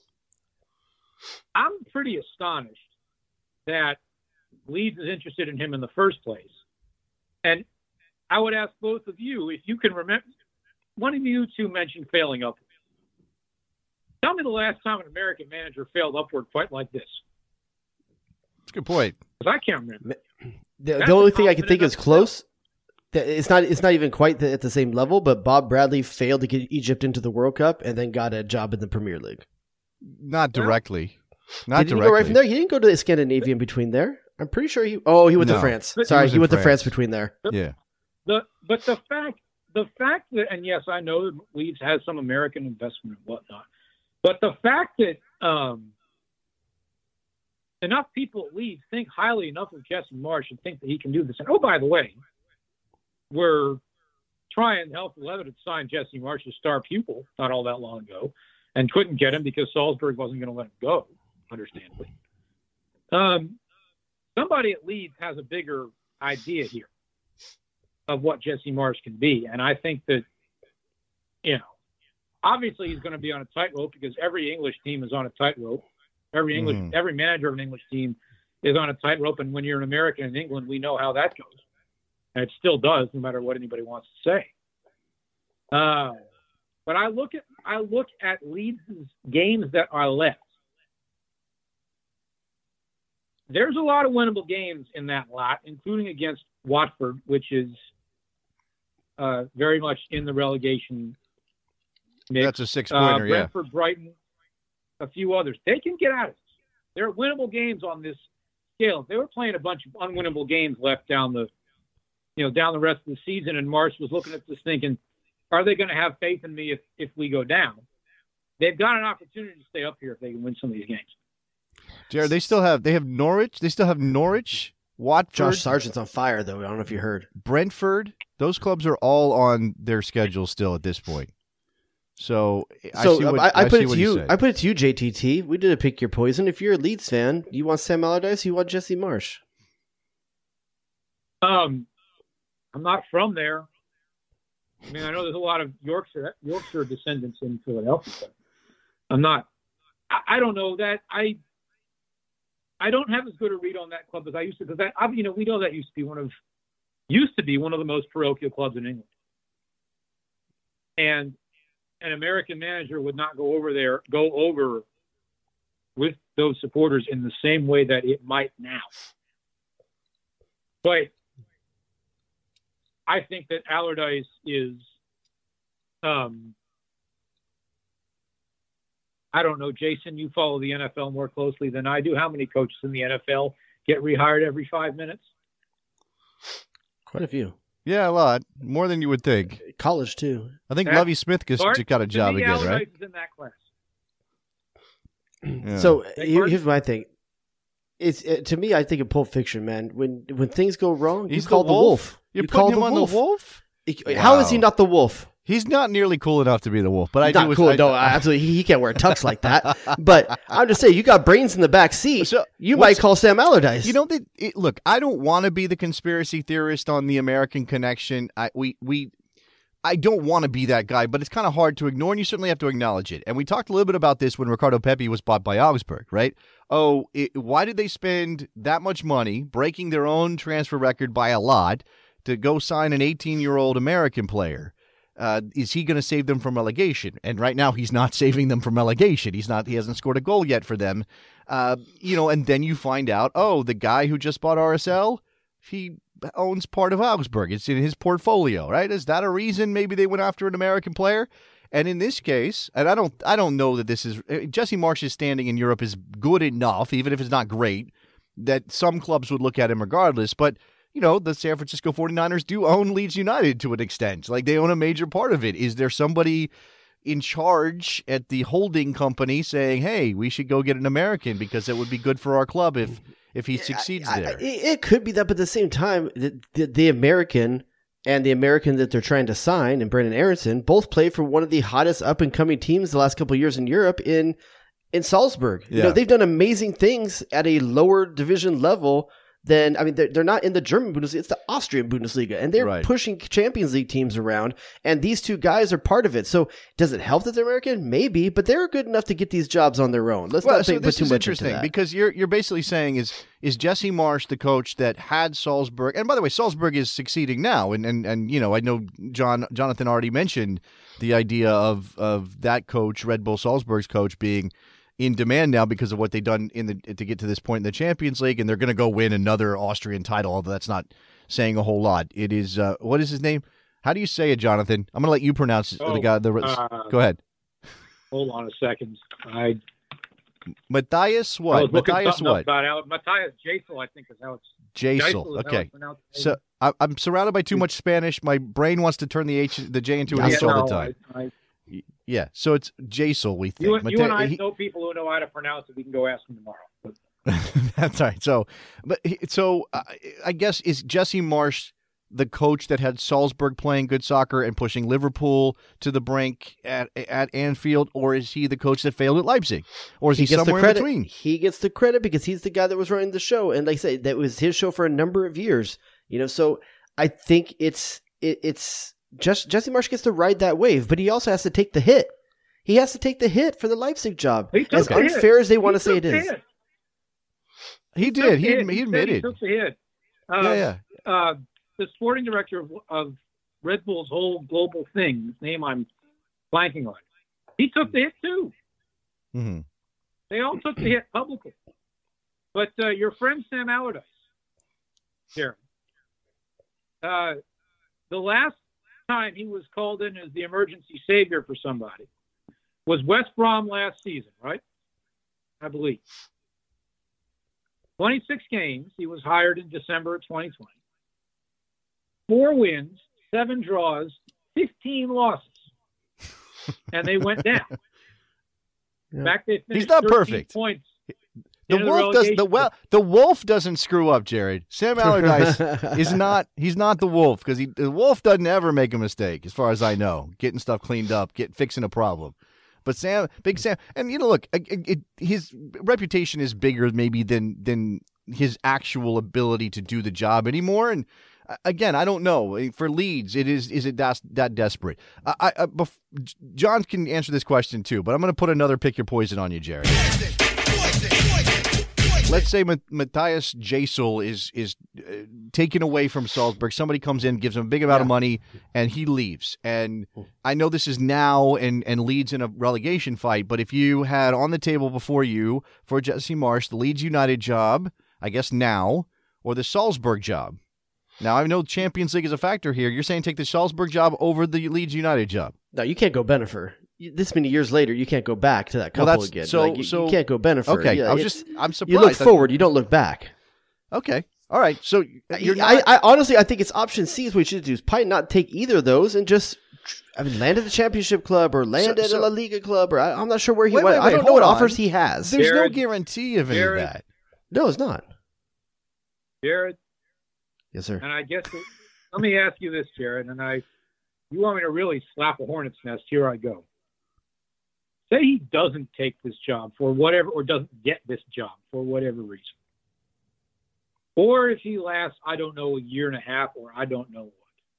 I'm pretty astonished that Leeds is interested in him in the first place. And I would ask both of you, if you can remember, one of you two mentioned failing upward. Tell me the last time an American manager failed upward quite like this. That's a good point. Because I can't remember. The, That's the only a thing I can think confident is close. that It's not. It's not even quite the, at the same level. But Bob Bradley failed to get Egypt into the World Cup and then got a job in the Premier League. Not directly. Not Did he directly. go right from there? He didn't go to Scandinavia in between there. I'm pretty sure he. Oh, he went No. to France. He Sorry, was he in went to France. France between there. Yeah. The but the fact the fact that, and yes, I know that Leeds has some American investment and whatnot, but the fact that um, enough people at Leeds think highly enough of Jesse Marsh and think that he can do this. And oh, by the way, we're trying to help Levitt sign Jesse Marsh as star pupil not all that long ago, and couldn't get him because Salzburg wasn't going to let him go, understandably. Um, somebody at Leeds has a bigger idea here of what Jesse Marsch can be, and I think that, you know, obviously he's going to be on a tightrope because every English team is on a tightrope. Every English, mm. every manager of an English team is on a tightrope, and when you're an American in England, we know how that goes, and it still does, no matter what anybody wants to say. Uh, but I look at I look at Leeds' games that are left. There's a lot of winnable games in that lot, including against Watford, which is uh, very much in the relegation mix. That's a six-pointer, uh, yeah. Brentford, Brighton, a few others. They can get out of this. There are winnable games on this scale. They were playing a bunch of unwinnable games left down the, you know, down the rest of the season, and Marsch was looking at this thinking, are they going to have faith in me if, if we go down? They've got an opportunity to stay up here if they can win some of these games. Jared, they still have they have Norwich. They still have Norwich, Watford. Josh Sargent's on fire, though. I don't know if you heard. Brentford. Those clubs are all on their schedule still at this point. So, I so see what, I, I, I put see it what to you you. said. I put it to you, J T T. We did a pick your poison. If you're a Leeds fan, you want Sam Allardyce, you want Jesse Marsch. Um, I'm not from there. I mean, I know there's a lot of Yorkshire Yorkshire descendants in Philadelphia. But I'm not. I, I don't know that I. I don't have as good a read on that club as I used to, because that, I, you know, we know that used to be one of used to be one of the most parochial clubs in England, and an American manager would not go over there, go over with those supporters in the same way that it might now. But I think that Allardyce is, um, I don't know, Jason, you follow the N F L more closely than I do. How many coaches in the N F L get rehired every five minutes? Quite a few. Yeah, a lot. More than you would think. College, too. I think That- Lovie Smith just Bart, got a job to me, again, Allardyce right? is in that class. Yeah. So Beg here- pardon? here's my thing. It's it, to me, I think of Pulp Fiction, man. When when things go wrong, He's you call the the wolf? wolf. You're you putting call him the on wolf. the wolf? How is he Wow. not the wolf? He's not nearly cool enough to be the wolf, but I He's not do. cool. I, no, absolutely. He, he can't wear a tux like that. But I'm just saying, you got brains in the back seat. So, you what's- might call Sam Allardyce. You know, that it, look, I don't want to be the conspiracy theorist on the American connection. I we we, I don't want to be that guy, but it's kind of hard to ignore, and you certainly have to acknowledge it. And we talked a little bit about this when Ricardo Pepi was bought by Augsburg, right? Oh, it, why did they spend that much money breaking their own transfer record by a lot to go sign an eighteen-year-old American player? Uh, is he going to save them from relegation? And right now, he's not saving them from relegation. He's not. He hasn't scored a goal yet for them. Uh, you know, and then you find out, oh, the guy who just bought R S L, he owns part of Augsburg. It's in his portfolio, right? Is that a reason maybe they went after an American player? And in this case, and I don't, I don't know that this is Jesse Marsch's standing in Europe is good enough, even if it's not great, that some clubs would look at him regardless. But you know, the San Francisco forty-niners do own Leeds United to an extent. Like, they own a major part of it. Is there somebody in charge at the holding company saying, hey, we should go get an American because it would be good for our club if if he succeeds I, I, there? it, it could be that, but at the same time, the, the, the American and the American that they're trying to sign, and Brandon Aronson, both play for one of the hottest up-and-coming teams the last couple of years in Europe in in Salzburg. You know, Yeah. they've done amazing things at a lower division level. Then I mean, they're, they're not in the German Bundesliga; it's the Austrian Bundesliga, and they're Right. pushing Champions League teams around. And these two guys are part of it. So, does it help that they're American? Maybe, but they're good enough to get these jobs on their own. Let's Well, not so think, this put too is much interesting into that. because you're you're basically saying is is Jesse Marsch the coach that had Salzburg, and by the way, Salzburg is succeeding now, and and and you know, I know John Jonathan already mentioned the idea of of that coach, Red Bull Salzburg's coach, being in demand now because of what they've done in the to get to this point in the Champions League, and they're going to go win another Austrian title. Although that's not saying a whole lot. It is uh, what is his name? How do you say it, Jonathan? I'm going to let you pronounce it. the Oh, guy. The uh, go ahead, Hold on a second. I, Matthias I what? was looking Matthias something up what? about Al- Matthias Jasel, I think is how it's Jasel. Jasel is how Okay. it's pronounced. So I, I'm surrounded by too much Spanish. My brain wants to turn the H, the J into an Yeah, H all no, the time. I, I, Yeah, so it's Jasel. We think. you, and- you Mate- and I he- know people who know how to pronounce it. We can go ask them tomorrow. But That's right. So, but he- so uh, I guess is Jesse Marsch the coach that had Salzburg playing good soccer and pushing Liverpool to the brink at at Anfield, or is he the coach that failed at Leipzig, or is he, he gets somewhere the credit. in between? He gets the credit because he's the guy that was running the show, and like I say, that was his show for a number of years. You know, so I think it's it, it's just Jesse Marsch gets to ride that wave, but he also has to take the hit. He has to take the hit for the Leipzig job, as unfair hit. as they want he to say it is. Hit. He, he did. He, he, he admitted. He took the hit. Uh, yeah, yeah. Uh, the sporting director of, of Red Bull's whole global thing, his name I'm blanking on, he took the hit too. Mm-hmm. They all took the hit publicly. But uh, your friend Sam Allardyce, Jared, uh, the last time he was called in as the emergency savior for somebody was West Brom last season, right? I believe. twenty-six games. He was hired in December of twenty twenty. Four wins, seven draws, fifteen losses. And they went down. Yeah. In fact, they finished He's not thirteen perfect. Points The into wolf does the relegation. well. The wolf doesn't screw up, Jared. Sam Allardyce is not. He's not the wolf because he the wolf doesn't ever make a mistake, as far as I know. Getting stuff cleaned up, get fixing a problem. But Sam, Big Sam, and you know, look, it, it, his reputation is bigger maybe than than his actual ability to do the job anymore. And uh, again, I don't know. For Leeds, it is is it that, that desperate? I, I, I bef- John can answer this question too, but I'm going to put another pick your poison on you, Jared. Let's say Matthias Gisel is is uh, taken away from Salzburg. Somebody comes in, gives him a big amount Yeah. of money, and he leaves. And I know this is now and, and Leeds in a relegation fight, but if you had on the table before you for Jesse Marsch the Leeds United job, I guess now, or the Salzburg job. Now, I know Champions League is a factor here. You're saying take the Salzburg job over the Leeds United job. No, you can't go Bennifer. You- This many years later, you can't go back to that Well, couple that's- again. so- Like, you, so- you can't go Bennifer. Okay, Yeah, I was it's- just, I'm surprised. you look I- forward, you don't look back. Okay, all right. So you're I, not, I honestly, I think it's option C is what you should do. Is probably not take either of those and just, I mean, land at the championship club or land So- at so- a La Liga club or I, I'm not sure where he Wait, went. wait, I wait, don't know what hold offers on. he has. there's no Jared- guarantee of any Jared- of that. No, it's not. Jared, Yes, sir. and I guess it, let me ask you this, Jared, and I, you want me to really slap a hornet's nest? Here I go. Say he doesn't take this job for whatever, or doesn't get this job for whatever reason, or if he lasts, I don't know, a year and a half, or I don't know what.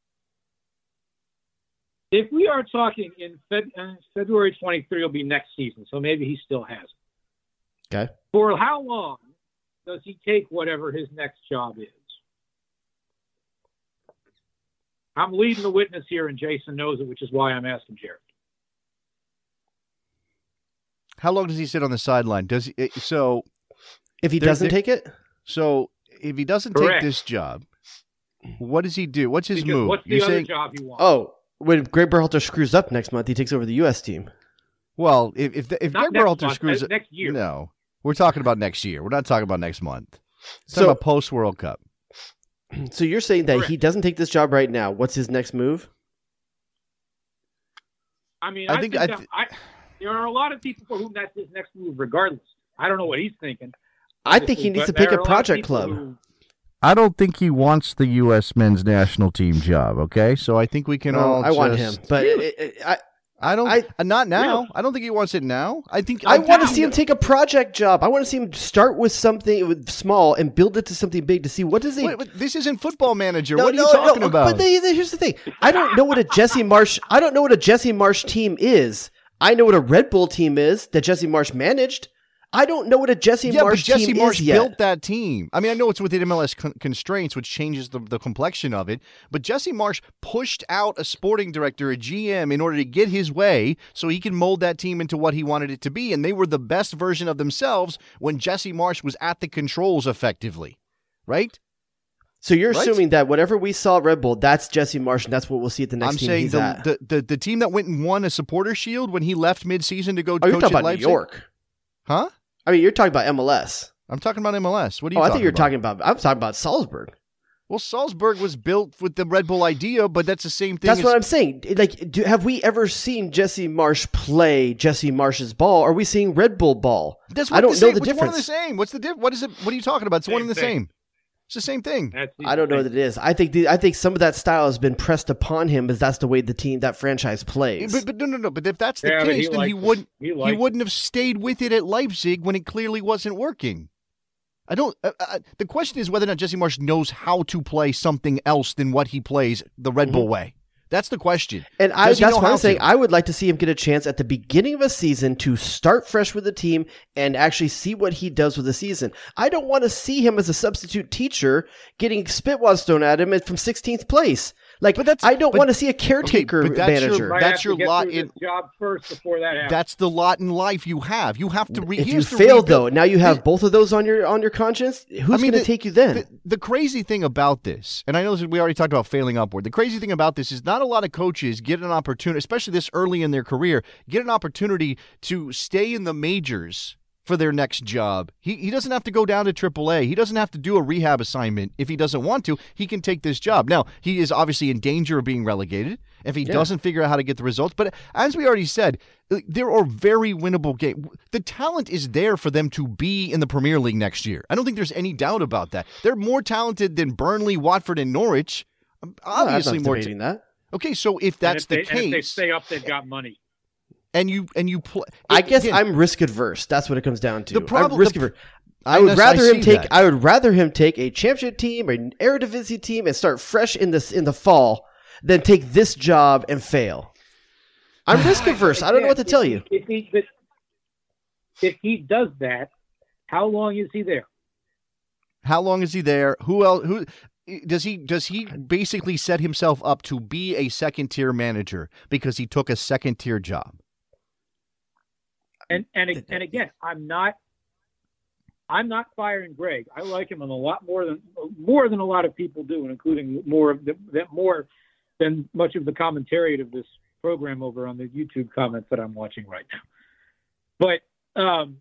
If we are talking in Feb, uh, February twenty-third, will be next season, so maybe he still has it. Okay. For how long does he take whatever his next job is? I'm leading the witness here, and Jason knows it, which is why I'm asking Jared. How long does he sit on the sideline? Does he, eh, so? If he There- doesn't there- take it, So if he doesn't Correct. take this job, what does he do? What's his Because move? what's the You're other saying, job he wants? oh, when Greg Berhalter screws up next month, he takes over the U S team. well, if if, if Not Greg next Berhalter month, screws uh, up, next year. no, we're talking about next year. We're not talking about next month. So- So about post World Cup. So you're saying that Correct. he doesn't take this job right now. What's his next move? I mean, I I, think think, I that, th- I, there are a lot of people for whom that's his next move, regardless. I don't know what he's thinking. I think he needs to but there pick a are lot of project people club. who- I don't think he wants the U S men's national team job. Okay, so I think we can Well, all. I want him, just- but it, it, I I don't. I- uh, not now. Really? I don't think he wants it now. I think I want to think- see him take a project job. I want to see him start with something with small and build it to something big to see what does he. Wait, wait, this isn't Football Manager. No, what are no, you talking no, about? But the, the- here's the thing: I don't know what a Jesse Marsch. I don't know what a Jesse Marsch team is. I know what a Red Bull team is that Jesse Marsch managed. I don't know what a Jesse yeah, but Marsch Jesse team Marsch is yet. built that team. I mean, I know it's within M L S con- constraints, which changes the, the complexion of it. But Jesse Marsch pushed out a sporting director, a G M, in order to get his way so he can mold that team into what he wanted it to be. And they were the best version of themselves when Jesse Marsch was at the controls effectively. Right? So you're Right? assuming that whatever we saw at Red Bull, that's Jesse Marsch, and that's what we'll see at the next I'm team saying he's the, at. the, the, the team that went and won a supporter shield when he left midseason to go oh, coach you're talking at about Leipzig. New York. Huh? I mean, you're talking about M L S. I'm talking about M L S. What are you Oh, I talking think you're about? talking about. I'm talking about Salzburg. Well, Salzburg was built with the Red Bull idea, but that's the same thing. That's as, what I'm saying. Like, do, have we ever seen Jesse Marsch play Jesse Marsch's ball? Are we seeing Red Bull ball? That's I what don't the know same, the it's one and difference. the same. What's the diff? What is it? What are you talking about? It's one Same and the thing. same. It's the same thing. That's the I don't know thing. what it is. I think the, I think some of that style has been pressed upon him, because that's the way the team, that franchise plays. But, but no, no, no. But if that's the Yeah, but he case, then likes he it. wouldn't. He He, likes it. wouldn't have stayed with it at Leipzig when it clearly wasn't working. I don't. Uh, uh, the question is whether or not Jesse Marsch knows how to play something else than what he plays the Red Bull way. That's the question. And I, Does he that's know why how I'm saying to? I would like to see him get a chance at the beginning of a season to start fresh with the team and actually see what he does with the season. I don't want to see him as a substitute teacher getting spitwads thrown at him from sixteenth place. Like, But that's- I don't but- want to see a caretaker but that's your- manager. Might That's have to your get lot through in- this job first before that happens. That's the lot in life you have. You have to. Re- if he you has to fail, rebuild- though, now you have both of those on your on your conscience. Who's I mean, going to the- take you then? The, the crazy thing about this, and I know this, we already talked about failing upward. The crazy thing about this is not a lot of coaches get an opportunity, especially this early in their career, get an opportunity to stay in the majors for their next job. He he doesn't have to go down to triple A. He doesn't have to do a rehab assignment if he doesn't want to. He can take this job. Now, he is obviously in danger of being relegated if he Yeah. doesn't figure out how to get the results. But as we already said, there are very winnable games. The talent is there for them to be in the Premier League next year. I don't think there's any doubt about that. They're more talented than Burnley, Watford, and Norwich. Obviously I'm not more. debating that. Okay, so if And that's if they, the and if they case, stay up, they've got money. and you and you play, I guess again, I'm risk adverse. That's what it comes down to. The problem- I'm risk the- averse. I I would know- I rather him see take. that. I would rather him take a championship team or an Eredivisie team and start fresh in this in the fall than take this job and fail. I'm risk averse. I don't know what to tell you. If he, but if he does that, how long is he there? How long is he there? Who else? Who does he? Does he basically set himself up to be a second tier manager because he took a second tier job? And and and again, I'm not. I'm not firing Greg. I like him a lot more than more than a lot of people do, and including more of the, that more than much of the commentariat of this program over on the YouTube comments that I'm watching right now. But um,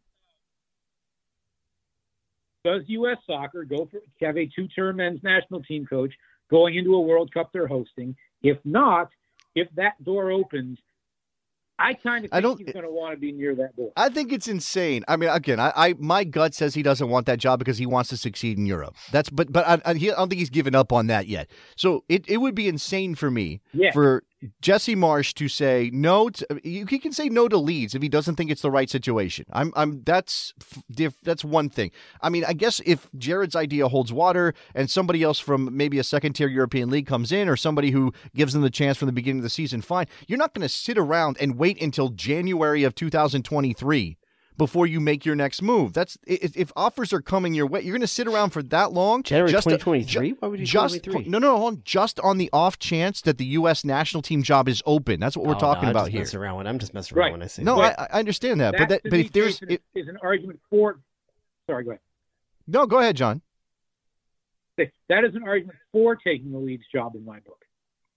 does U S Soccer go for have a two-term men's national team coach going into a World Cup they're hosting? If not, if that door opens, I kind of I think don't- he's going to want to be near that door. I think it's insane. I mean, again, I, I my gut says he doesn't want that job because he wants to succeed in Europe. That's but but I, I, he, I don't think he's given up on that yet. So it, it would be insane for me Yeah. for Jesse Marsch to say no. To, he can say no to Leeds if he doesn't think it's the right situation. I'm I'm that's diff, that's one thing. I mean, I guess if Jared's idea holds water and somebody else from maybe a second tier European league comes in, or somebody who gives them the chance from the beginning of the season, fine. You're not going to sit around and wait until January of two thousand twenty-three before you make your next move. That's if, if offers are coming your way, you're going to sit around for that long. January just to- twenty twenty-three? Why would you just twenty twenty-three? no, no, hold on. Just on the off chance that the U S national team job is open. That's what we're Oh, talking no, I about just here. mess around when I'm just messing around Right. when I say No, that. I, I understand that, but That, that, to but me, if there's Jason, it, is an argument for. Sorry, go ahead. no, go ahead, John. That is an argument for taking the Leeds job in my book.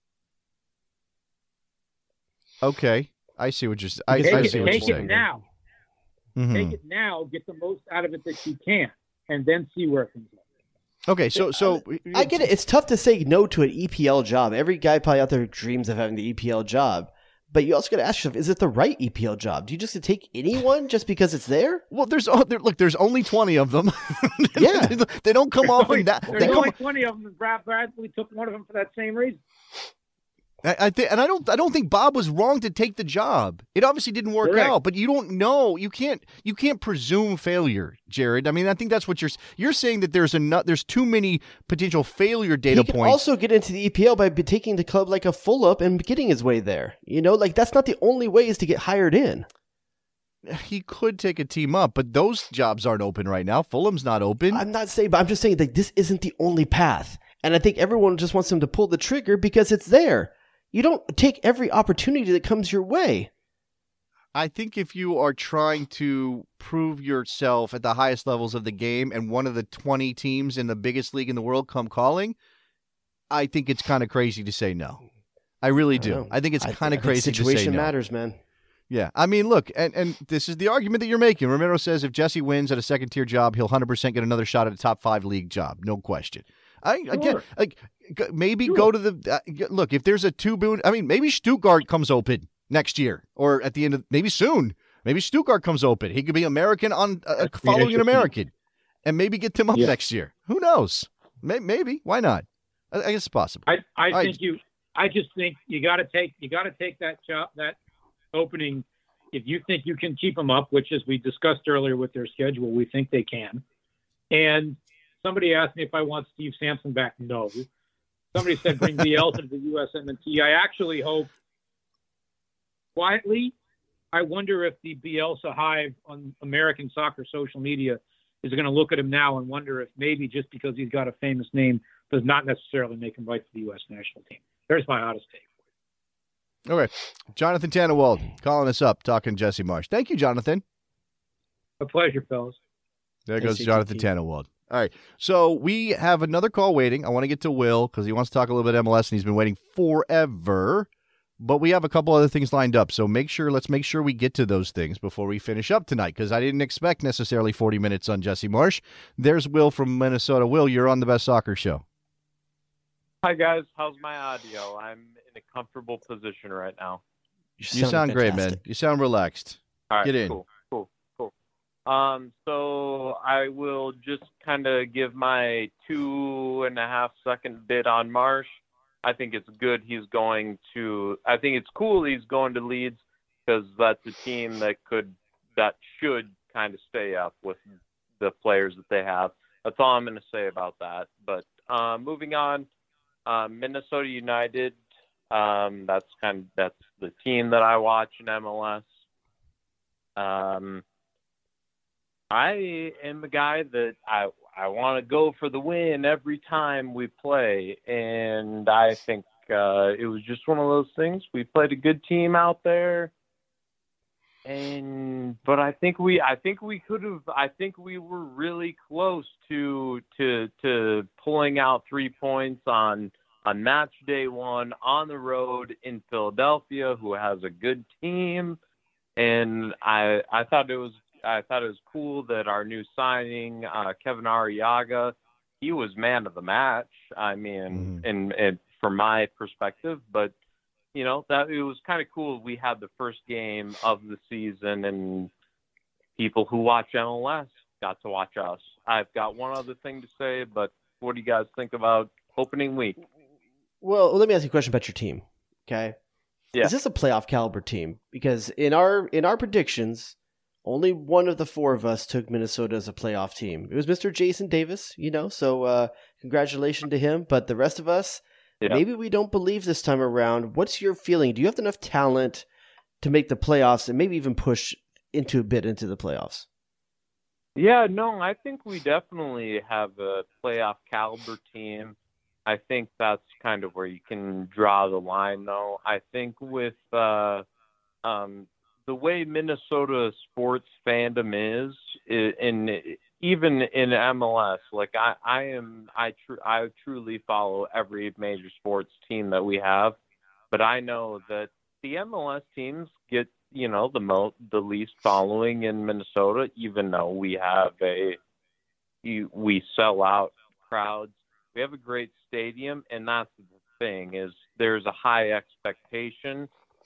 Okay, I see what you're. s- I, Take I Take see it, what take you're it saying. now. Mhm. Take it now. Get the most out of it that you can, and then see where it comes up. Okay, so so I get it. It's tough to say no to an E P L job. Every guy probably out there dreams of having the E P L job. But you also got to ask yourself, is it the right E P L job? Do you just take anyone just because it's there? Well, there's oh, there, look, there's only twenty of them. Yeah. they don't come off There's in that. only, They there's come, only twenty of them, and Brad Bradley took one of them for that same reason. I, I think, and I don't, I don't think Bob was wrong to take the job. It obviously didn't work Correct. out, but you don't know. You can't, you can't presume failure, Jared. I mean, I think that's what you're, you're saying that there's a, there's too many potential failure data he can points. also get into the E P L by be- taking the club like a Fulham and getting his way there. You know, like that's not the only ways to get hired in. He could take a team up, but those jobs aren't open right now. Fulham's not open. I'm not saying, but I'm just saying that this isn't the only path. And I think everyone just wants him to pull the trigger because it's there. You don't take every opportunity that comes your way. I think if you are trying to prove yourself at the highest levels of the game and one of the twenty teams in the biggest league in the world come calling, I think it's kind of crazy to say no. I really I don't do. know. I think it's I- kind I of think crazy to say Situation no. matters, man. Yeah. I mean, look, and, and this is the argument that you're making. Romero says if Jesse wins at a second tier job, he'll one hundred percent get another shot at a top five league job. No question. I again, Sure. like, g- maybe Sure. go to the uh, g- look. If there's a two boon, I mean, maybe Stuttgart comes open next year or at the end of maybe soon. Maybe Stuttgart comes open. He could be American on uh, That's following an interesting. American, and maybe get them up Yeah. next year. Who knows? Maybe. Why not? I, I guess it's possible. I, I I- think you. I just think you got to take you got to take that job, that opening. If you think you can keep them up, which as we discussed earlier with their schedule, we think they can. And somebody asked me if I want Steve Sampson back. No. Somebody said bring Bielsa to the U S M N T. I actually hope quietly. I wonder if the Bielsa hive on American soccer social media is going to look at him now and wonder if maybe just because he's got a famous name does not necessarily make him right for the U S national team. There's my hottest take. Okay. Jonathan Tannenwald calling us up, talking Jesse Marsh. Thank you, Jonathan. A pleasure, fellas. There Thanks, goes C T T. Jonathan Tannenwald. All right. So we have another call waiting. I want to get to Will because he wants to talk a little bit M L S, and he's been waiting forever. But we have a couple other things lined up. So make sure, let's make sure we get to those things before we finish up tonight because I didn't expect necessarily forty minutes on Jesse Marsh. There's Will from Minnesota. Will, you're on the Best Soccer Show. Hi, guys. How's my audio? I'm in a comfortable position right now. You sound great, man. You sound relaxed. All right, Get in. Cool, cool, cool. Um, so I will just kind of give my two and a half second bit on Marsh. I think it's good he's going to – I think it's cool he's going to Leeds because that's a team that could – that should kind of stay up with the players that they have. That's all I'm going to say about that. But uh, moving on, uh, Minnesota United, um, that's kind of – that's the team that I watch in M L S. Um, I am a guy that I – I want to go for the win every time we play, and I think uh, it was just one of those things. We played a good team out there, and but I think we I think we could have I think we were really close to to to pulling out three points on on match day one on the road in Philadelphia, who has a good team, and I I thought it was. I thought it was cool that our new signing, uh, Kevin Arriaga, he was man of the match. I mean, Mm-hmm. and, and from my perspective, but you know, that it was kind of cool. We had the first game of the season and people who watch M L S got to watch us. I've got one other thing to say, but what do you guys think about opening week? Well, let me ask you a question about your team. Okay. Yeah. Is this a playoff caliber team? Because in our in our predictions, only one of the four of us took Minnesota as a playoff team. It was Mister Jason Davis, you know, so uh, congratulations to him. But the rest of us, Yeah. maybe we don't believe this time around. What's your feeling? Do you have enough talent to make the playoffs and maybe even push into a bit into the playoffs? Yeah, no, I think we definitely have a playoff caliber team. I think that's kind of where you can draw the line, though. I think with uh, um, the way Minnesota sports fandom is, in even in M L S, like I, I am, I tr- I truly follow every major sports team that we have, but I know that the M L S teams get, you know, the mo- the least following in Minnesota, even though we have a, you, we sell out crowds. We have a great stadium, and that's the thing is there's a high expectation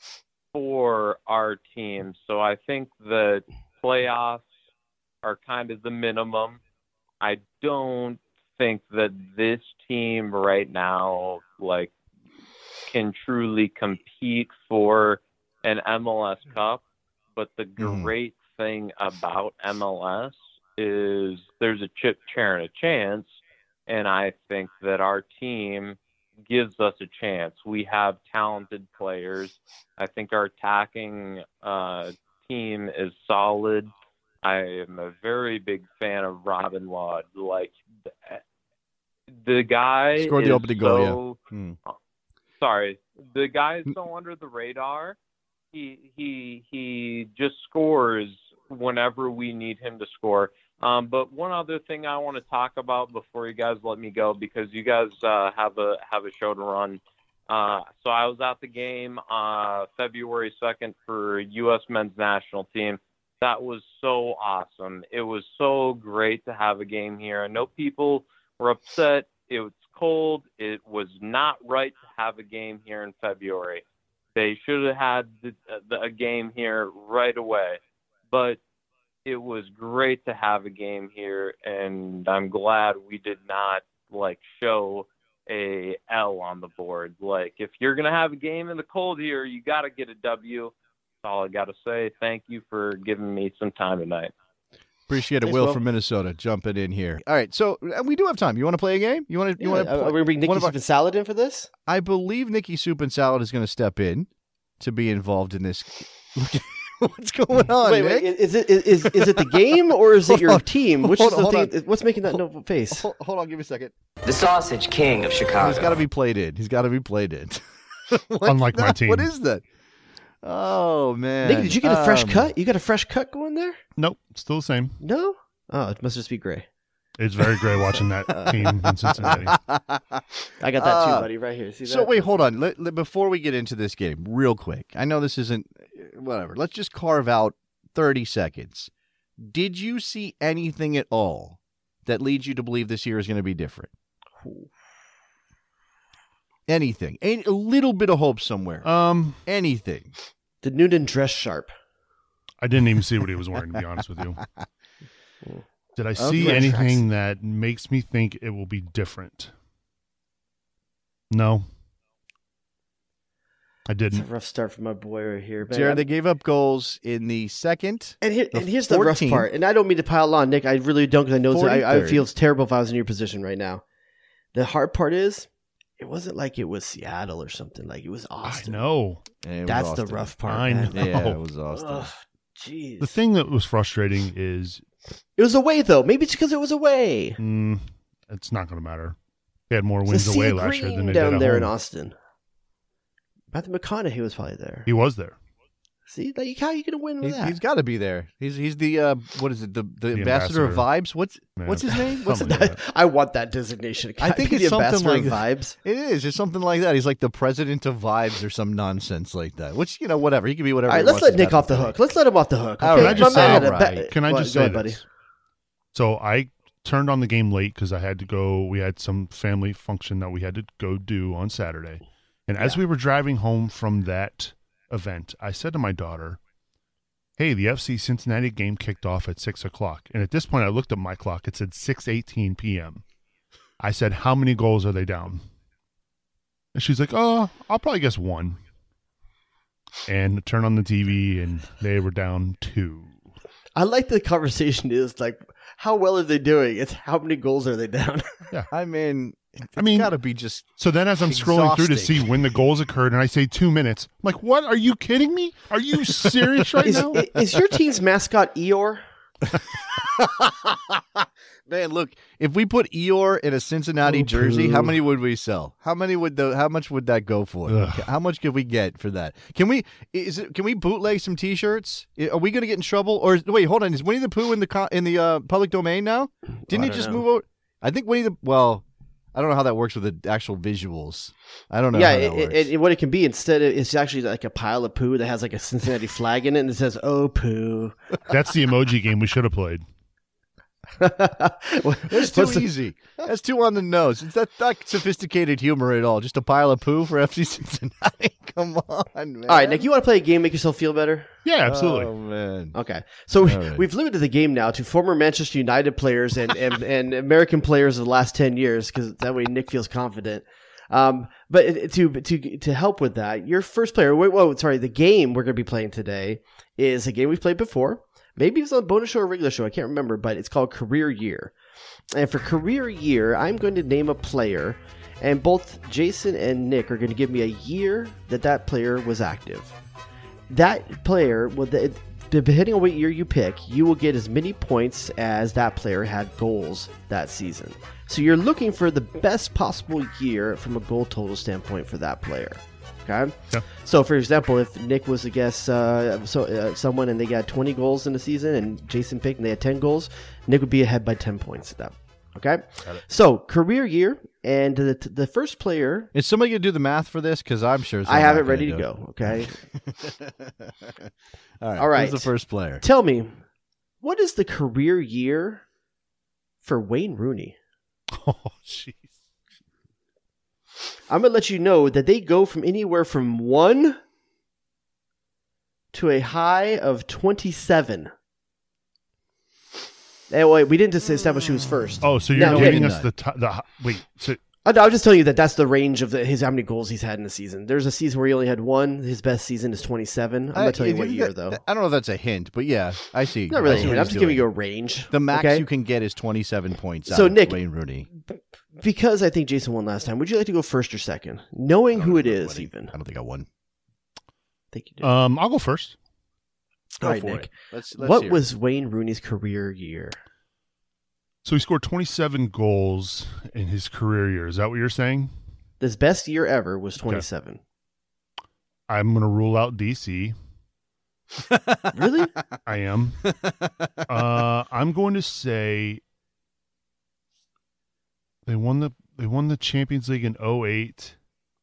for our team. So I think the playoffs are kind of the minimum. I don't think that this team right now, like, can truly compete for an M L S Cup. But the Mhm. great thing about M L S is there's a chip, chair, and a chance. And I think that our team gives us a chance. We have talented players. I think our attacking uh, team is solid. I am a very big fan of Robin Lod. Like, the, the guy Scored the is opening goal, so, yeah. Hmm. Sorry, the guy is so under the radar. He he he just scores whenever we need him to score. Um, but one other thing I want to talk about before you guys let me go, because you guys uh, have a have a show to run. Uh, so I was at the game uh, February second for U S men's national team. That was so awesome. It was so great to have a game here. I know people were upset. It was cold. It was not right to have a game here in February. They should have had the, the, a game here right away. But it was great to have a game here, and I'm glad we did not like show a L on the board. Like if you're gonna have a game in the cold here, you got to get a W. That's all I got to say. Thank you for giving me some time tonight. Appreciate it, Thanks, Will Will. from Minnesota, jumping in here. All right, so uh, we do have time. You want to play a game? You want to? You Yeah, want to? are we bring Nikki Soup and Salad in for this? I believe Nikki Soup and Salad is going to step in to be involved in this. What's going on, wait, Nick? wait, is it is is it the game or is it your Hold on. team? Which Hold is on, the hold thing? What's making that no face? Hold, hold on, give me a second. The Sausage King of Chicago. He's got to be played in. He's got to be played in. What's Unlike my that? team. What is that? Oh man, Nick, did you get a fresh Um, cut? You got a fresh cut going there? Nope, still the same. No. Oh, it must just be gray. It's very great watching that team in Cincinnati. I got that too, Uh, buddy, right here. See So that? wait, hold on. Let, let- before we get into this game, real quick. I know this isn't whatever. Let's just carve out thirty seconds. Did you see anything at all that leads you to believe this year is going to be different? Anything? A, a little bit of hope somewhere. Um, Anything? Did Noonan dress sharp? I didn't even see what he was wearing, to be honest with you. Did I see Okay. anything that makes me think it will be different? No. I It's a didn't. rough start for my boy right here. man. Jared, they gave up goals in the second. And, here, the and here's the rough fourteenth. part. And I don't mean to pile on, Nick. I really don't because I know it's- I, I forty-third. feel terrible if I was in your position right now. The hard part is, it wasn't like it was Seattle or something. Like it was I Austin. know. It was That's the Austin. rough part. I man. know. Yeah, it was Austin. Ugh, jeez. The thing that was frustrating is It was away though. Maybe it's because it was away. mm, it's not going to matter. They had more It's a wins sea away of last year green than they down did at there home. in Austin. Matthew McConaughey was probably there. He was there. See, like how are you gonna win with He, that? he's got to be there. He's he's the uh, what is it? The the, The ambassador, of ambassador. vibes. What's Yeah. what's his name? What's Something the, like that. I want that designation. I think Be it's the something ambassador like of that. vibes. It is. It's something like that. He's like the president of vibes or some nonsense like that. Which you know, whatever. He can be whatever. All right, he let's wants. let Nick He's got off the to hook. Let's let him off the hook. All Okay? right, My just man say had it a right. bet- Can I What- just go say ahead, buddy? this? So I turned on the game late because I had to go. We had some family function that we had to go do on Saturday. And as we were driving home from that event, I said to my daughter, hey, the F C Cincinnati game kicked off at six o'clock. And at this point, I looked at my clock. It said six eighteen p.m. I said, how many goals are they down? And she's like, oh, I'll probably guess one. And turn on the T V, and they were down two. I like the conversation is like, how well are they doing? It's how many goals are they down? I mean, it's I mean- got to be just. So then as I'm scrolling through to Exhausting. see when the goals occurred, and I say two minutes, I'm like, what? Are you kidding me? Are you serious right is, now? is your team's mascot Eeyore? Man, look, if we put Eeyore in a Cincinnati Oh, jersey, poo. how many would we sell? How many would the how much would that go for? Ugh. Okay, how much could we get for that? Can we is it, can we bootleg some t-shirts? I- Are we going to get in trouble or wait, hold on, is Winnie the Pooh in the co- in the uh, public domain now? Didn't I he don't just know. move over? I think Winnie the well, I don't know how that works with the actual visuals. I don't know Yeah, how that it, works. it, it- what it can be instead of it's actually like a pile of poo that has like a Cincinnati flag in it and it says "Oh poo." That's the emoji game we should have played. That's too What's the- easy. That's too on the nose. It's that not sophisticated humor at all. Just a pile of poo for F C Cincinnati. Come on, man. All right, Nick, you want to play a game, make yourself feel better? Yeah, absolutely. Oh man. Okay, so we, All right. we've limited the game now to former Manchester United players and, and, and American players of the last ten years because that way Nick feels confident. Um, but it- to to to help with that, your first player. Wait, whoa, sorry. The game we're going to be playing today is a game we've played before. Maybe it was on a bonus show or regular show. I can't remember, but it's called Career Year. And for Career Year, I'm going to name a player, and both Jason and Nick are going to give me a year that that player was active. That player, well, the, depending on what year you pick, you will get as many points as that player had goals that season. So you're looking for the best possible year from a goal total standpoint for that player. Okay. Yeah. So, for example, if Nick was, I guess, uh, so uh, someone and they got twenty goals in the season, and Jason picked and they had ten goals, Nick would be ahead by ten points at that. Okay. So, career year, and the the first player. Is somebody gonna do the math for this? Because I'm sure. I have it someone's ready to gonna go. Okay. do it. All right. All right. Who's the first player? Tell me, what is the career year for Wayne Rooney? Oh, jeez. I'm going to let you know that they go from anywhere from one to a high of twenty-seven. Hey, wait, we didn't just establish who was first. Oh, so you're No, giving yeah, us the t- the wait. So I, I was just telling you that that's the range of the, his how many goals he's had in the season. There's a season where he only had one. His best season is twenty-seven. I'm I- not telling you if what you- year that- though. that- I don't know if that's a hint, but yeah, I see. Not really. I see what I'm he's just giving doing. you a range. The max okay? you can get is twenty-seven points. So, out Nick- of Wayne Rooney. Because I think Jason won last time. Would you like to go first or second, knowing who it is? Even I don't think I won. I think you did. um, I'll go first. Go All right, for Nick. it. Let's, let's What hear it. was Wayne Rooney's career year? So he scored twenty-seven goals in his career year. Is that what you're saying? His best year ever was twenty-seven. I'm going to rule out D C. Really? I am. Uh, I'm going to say they won the they won the Champions League in oh eight.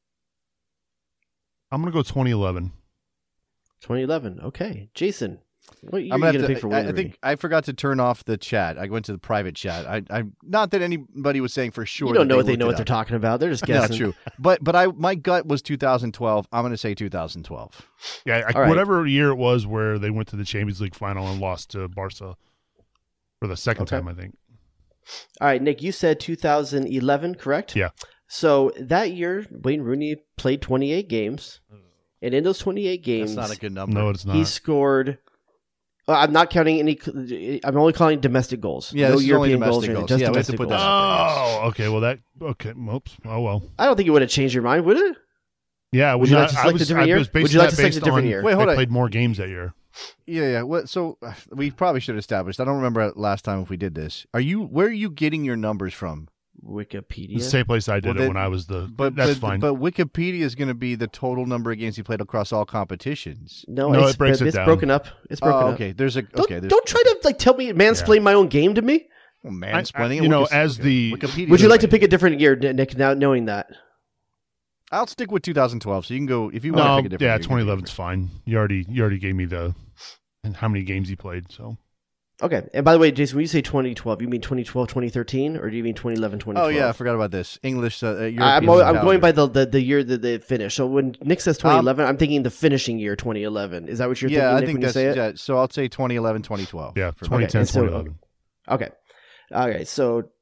I'm going to go twenty eleven. twenty eleven. Okay, Jason. What year I'm are you gonna going to have pick to. for I, Wayne I Rooney? think I forgot to turn off the chat. I went to the private chat. I, I not that anybody was saying for sure. You don't that know what they looked know it what they're up. talking about. They're just Not guessing. true. But but I my gut was two thousand twelve. I'm going to say two thousand twelve. Yeah, I, All right. whatever year it was where they went to the Champions League final and lost to Barca for the second Okay. time, I think. All right, Nick, you said two thousand eleven, correct? Yeah. So that year, Wayne Rooney played twenty-eight games, and in those twenty-eight games, That's not a good number. No, it's not. he scored. Uh, I'm not counting any. I'm only calling domestic goals. Yeah, no this is only European domestic goals. or anything, goals. Just Yeah, we have to domestic put goals. that out. Oh, okay. Well, that okay. Oops. Oh well. I don't think it would have changed your mind, would it? Yeah. Would you well, like to I select a was, different I year? was Would basing you like that to select a based different on year? Wait, hold they on. played more games that year. Yeah, yeah. What? So uh, we probably should have established. I don't remember last time if we did this. Are you? Where are you getting your numbers from? Wikipedia. The same place I did Well, it then- when I was the. But that's but, fine. But Wikipedia is going to be the total number of games he played across all competitions. No, No, it's, it breaks but it it's down. broken up. It's broken Oh, up. okay. There's a Don't, okay. There's, don't try to like tell me mansplain my own game to me. well, I- I- mansplaining. it. you know, Wikis- as the- Wikipedia. Would you like to doesn't- pick a different year, Nick? Now knowing that. I'll stick with two thousand twelve. So you can go if you want no, to pick a different. yeah, year, you can twenty pick a eleven's fine. You already you already gave me the and how many games he played. So Okay. And by the way, Jason, when you say twenty twelve, you mean twenty twelve, twenty thirteen, or do you mean twenty eleven, twenty twelve? Oh yeah, I forgot about this. English. Uh, European I'm, I'm calendar. going by the, the the year that they finished. So when Nick says twenty eleven, I'm thinking the finishing year twenty eleven. Is that what you're yeah, thinking, I Nick, think when you that's say it? yeah. So I'll say twenty eleven, twenty twelve. yeah, for me. twenty ten, and so- twenty eleven. Okay. All right. So, all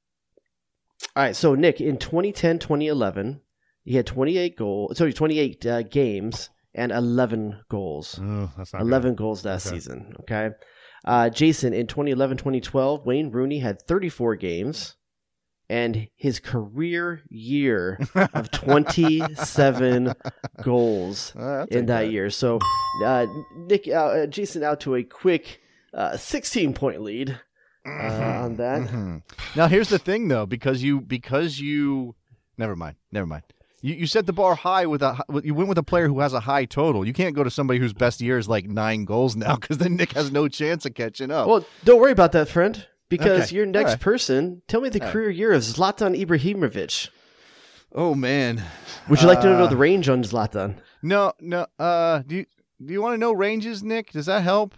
right. So, Nick, in twenty ten, twenty eleven, he had twenty-eight goals, sorry, twenty-eight uh, games and eleven goals. Oh, that's not good. eleven goals that Okay. season. Okay. Uh, Jason, in twenty eleven, twenty twelve, Wayne Rooney had thirty-four games and his career year of twenty-seven goals All right, I'll take in that, year. So, uh, Nick, uh, Jason out to a quick uh, sixteen-point lead uh, on that. Mhm. Now here's the thing, though, because you because you never mind, never mind. You you set the bar high with a hi- with- you went with a player who has a high total. You can't go to somebody whose best year is like nine goals now, because then Nick has no chance of catching up. Well, don't worry about that, friend, because Okay. your next All right. person, tell me the All right. career year of Zlatan Ibrahimovic. oh man, Would you like to know Uh, the range on Zlatan? no, no. Uh, do you do you want to know ranges, Nick? Does that help?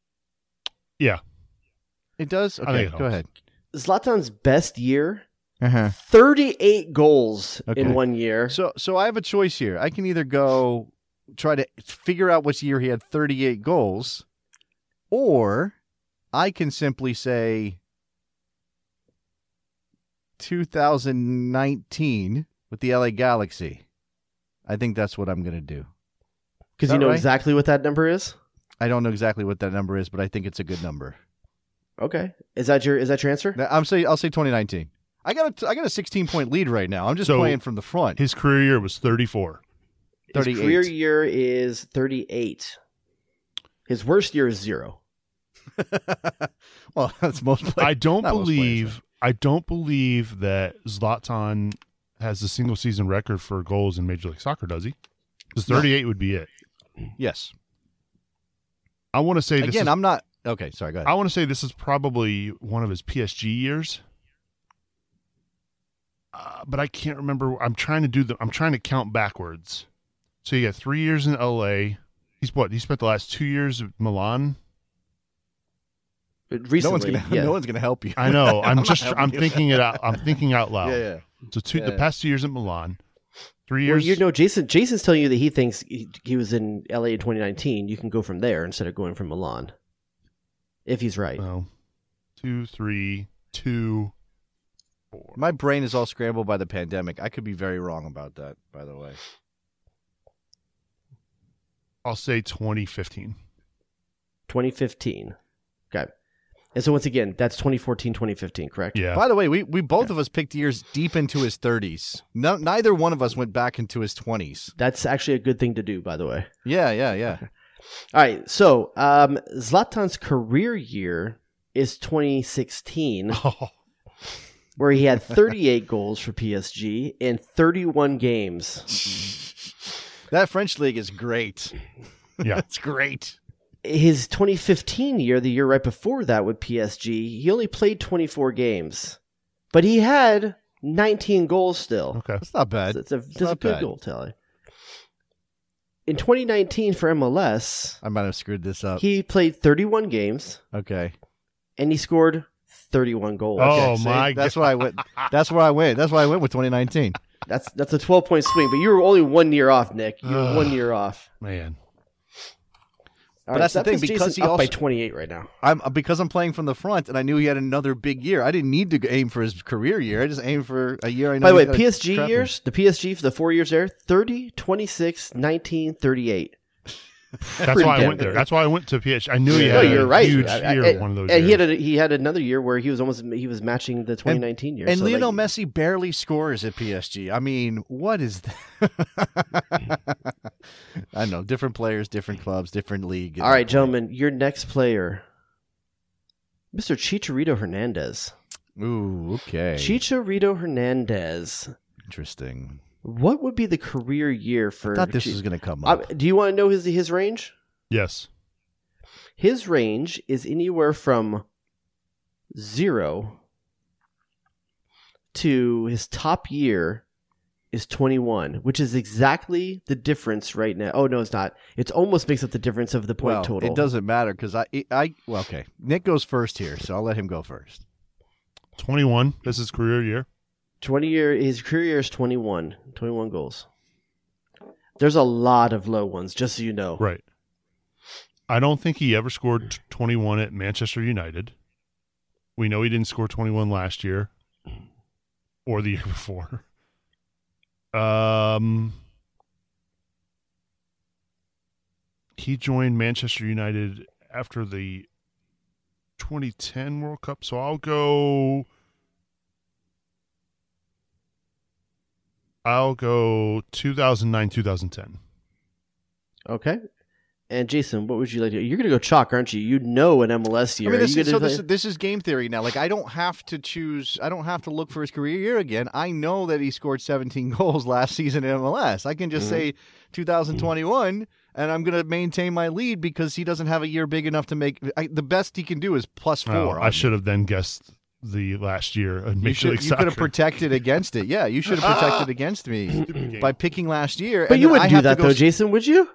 Yeah. It does. I Okay, think it go helps. ahead. Zlatan's best year, Uh-huh. thirty-eight goals Okay. in one year. So so I have a choice here. I can either go try to figure out which year he had thirty-eight goals, or I can simply say two thousand nineteen with the L A Galaxy. I think that's what I'm going to do. Because Is you that know right? exactly what that number is? I don't know exactly what that number is, but I think it's a good number. Okay. Is that your is that your answer? Now, I'm say I'll say twenty nineteen. I got a I got a sixteen point lead right now. I'm just So, playing from the front. His career year was thirty-four. His thirty-eight. career year is thirty-eight. His worst year is zero. Well, that's most players. I don't not most players, believe I don't believe that Zlatan has the single season record for goals in Major League Soccer, does he? Because thirty-eight would be it. Yes. I want to say this Again, is, I'm not. Okay, sorry. Go ahead. I want to say this is probably one of his P S G years. Uh, but I can't remember. I'm trying to do the. I'm trying to count backwards. So you got three years in L A. He's what? He spent the last two years at Milan. Recently, no one's gonna. yeah. No one's gonna help you. I know. I'm not just. helping I'm you. thinking it out. I'm thinking out loud. Yeah, yeah. So two. Yeah. The past two years at Milan. Three Well, years. you know, Jason. Jason's telling you that he thinks he, he was in L A in twenty nineteen. You can go from there instead of going from Milan, if he's right. Oh. two, three, two, four. My brain is all scrambled by the pandemic. I could be very wrong about that, by the way. I'll say twenty fifteen. twenty fifteen. Okay. And so once again, that's twenty fourteen, twenty fifteen, correct? Yeah. By the way, we, we both of us picked years deep into his thirties. No, neither one of us went back into his twenties. That's actually a good thing to do, by the way. Yeah, yeah, yeah. All right. So um, Zlatan's career year is twenty sixteen, Oh. where he had thirty-eight goals for P S G in thirty-one games. That French league is great. Yeah. It's great. His twenty fifteen year, the year right before that with P S G, he only played twenty-four games, but he had nineteen goals still. Okay. That's not bad. So it's a, It's that's a not good bad. goal tally. In twenty nineteen for M L S, I might have screwed this up. he played thirty-one games Okay. and he scored thirty-one goals. Oh, See, my That's God. where I went. That's where I went. That's why I went with twenty nineteen. That's that's a twelve point swing, but you were only one year off, Nick. You were Ugh. one year off. Man. All But that's so the that thing, puts because Jason he up by also- twenty-eight right now. I'm because I'm playing from the front, and I knew he had another big year. I didn't need to aim for his career year. I just aimed for a year. I know By the he's way, got a P S G crap years, the P S G for the four years there, thirty, twenty-six, nineteen, thirty-eight. That's Pretty why I damn went there. good. That's why I went to P H. I knew he No, had you're a right. huge I- I- year and, one of those and he years. had a, he had another year where he was almost he was matching the twenty nineteen year. And so, Lionel like, Messi barely scores at P S G. I mean, what is that? I know, different players, different clubs, different league. All right, gentlemen, your next player, Mister Chicharito Hernandez. Ooh, okay. Chicharito Hernandez. Interesting. What would be the career year for? I thought this Chi- was going to come Uh, up. do you want to know his his range? Yes. His range is anywhere from zero to his top year is twenty-one, which is exactly the difference right now. Oh, no, it's not. It almost makes up the difference of the point Well, total. it doesn't matter because I, I, well, okay. Nick goes first here, so I'll let him go first. twenty-one. This is career year. twenty year, his career year is twenty-one. twenty-one goals. There's a lot of low ones, just so you know. Right. I don't think he ever scored t- twenty-one at Manchester United. We know he didn't score twenty-one last year or the year before. Um, he joined Manchester United after the twenty ten World Cup, so I'll go. I'll go two thousand nine, two thousand ten. Okay. And Jason, what would you like to do? You're going to go chalk, aren't you? You know an M L S year. I mean, Are this you is, so gonna this, play- this is game theory now. Like, I don't have to choose. I don't have to look for his career year again. I know that he scored seventeen goals last season in M L S. I can just Mhm. say two thousand twenty-one, and I'm going to maintain my lead because he doesn't have a year big enough to make. I, the best he can do is plus four. Oh, on I me. should have then guessed the last year of You, Major should, League you could have Soccer. protected against it. Yeah, you should have protected against me by picking last year. But and you then wouldn't I do have to that, go though, s- Jason, would you?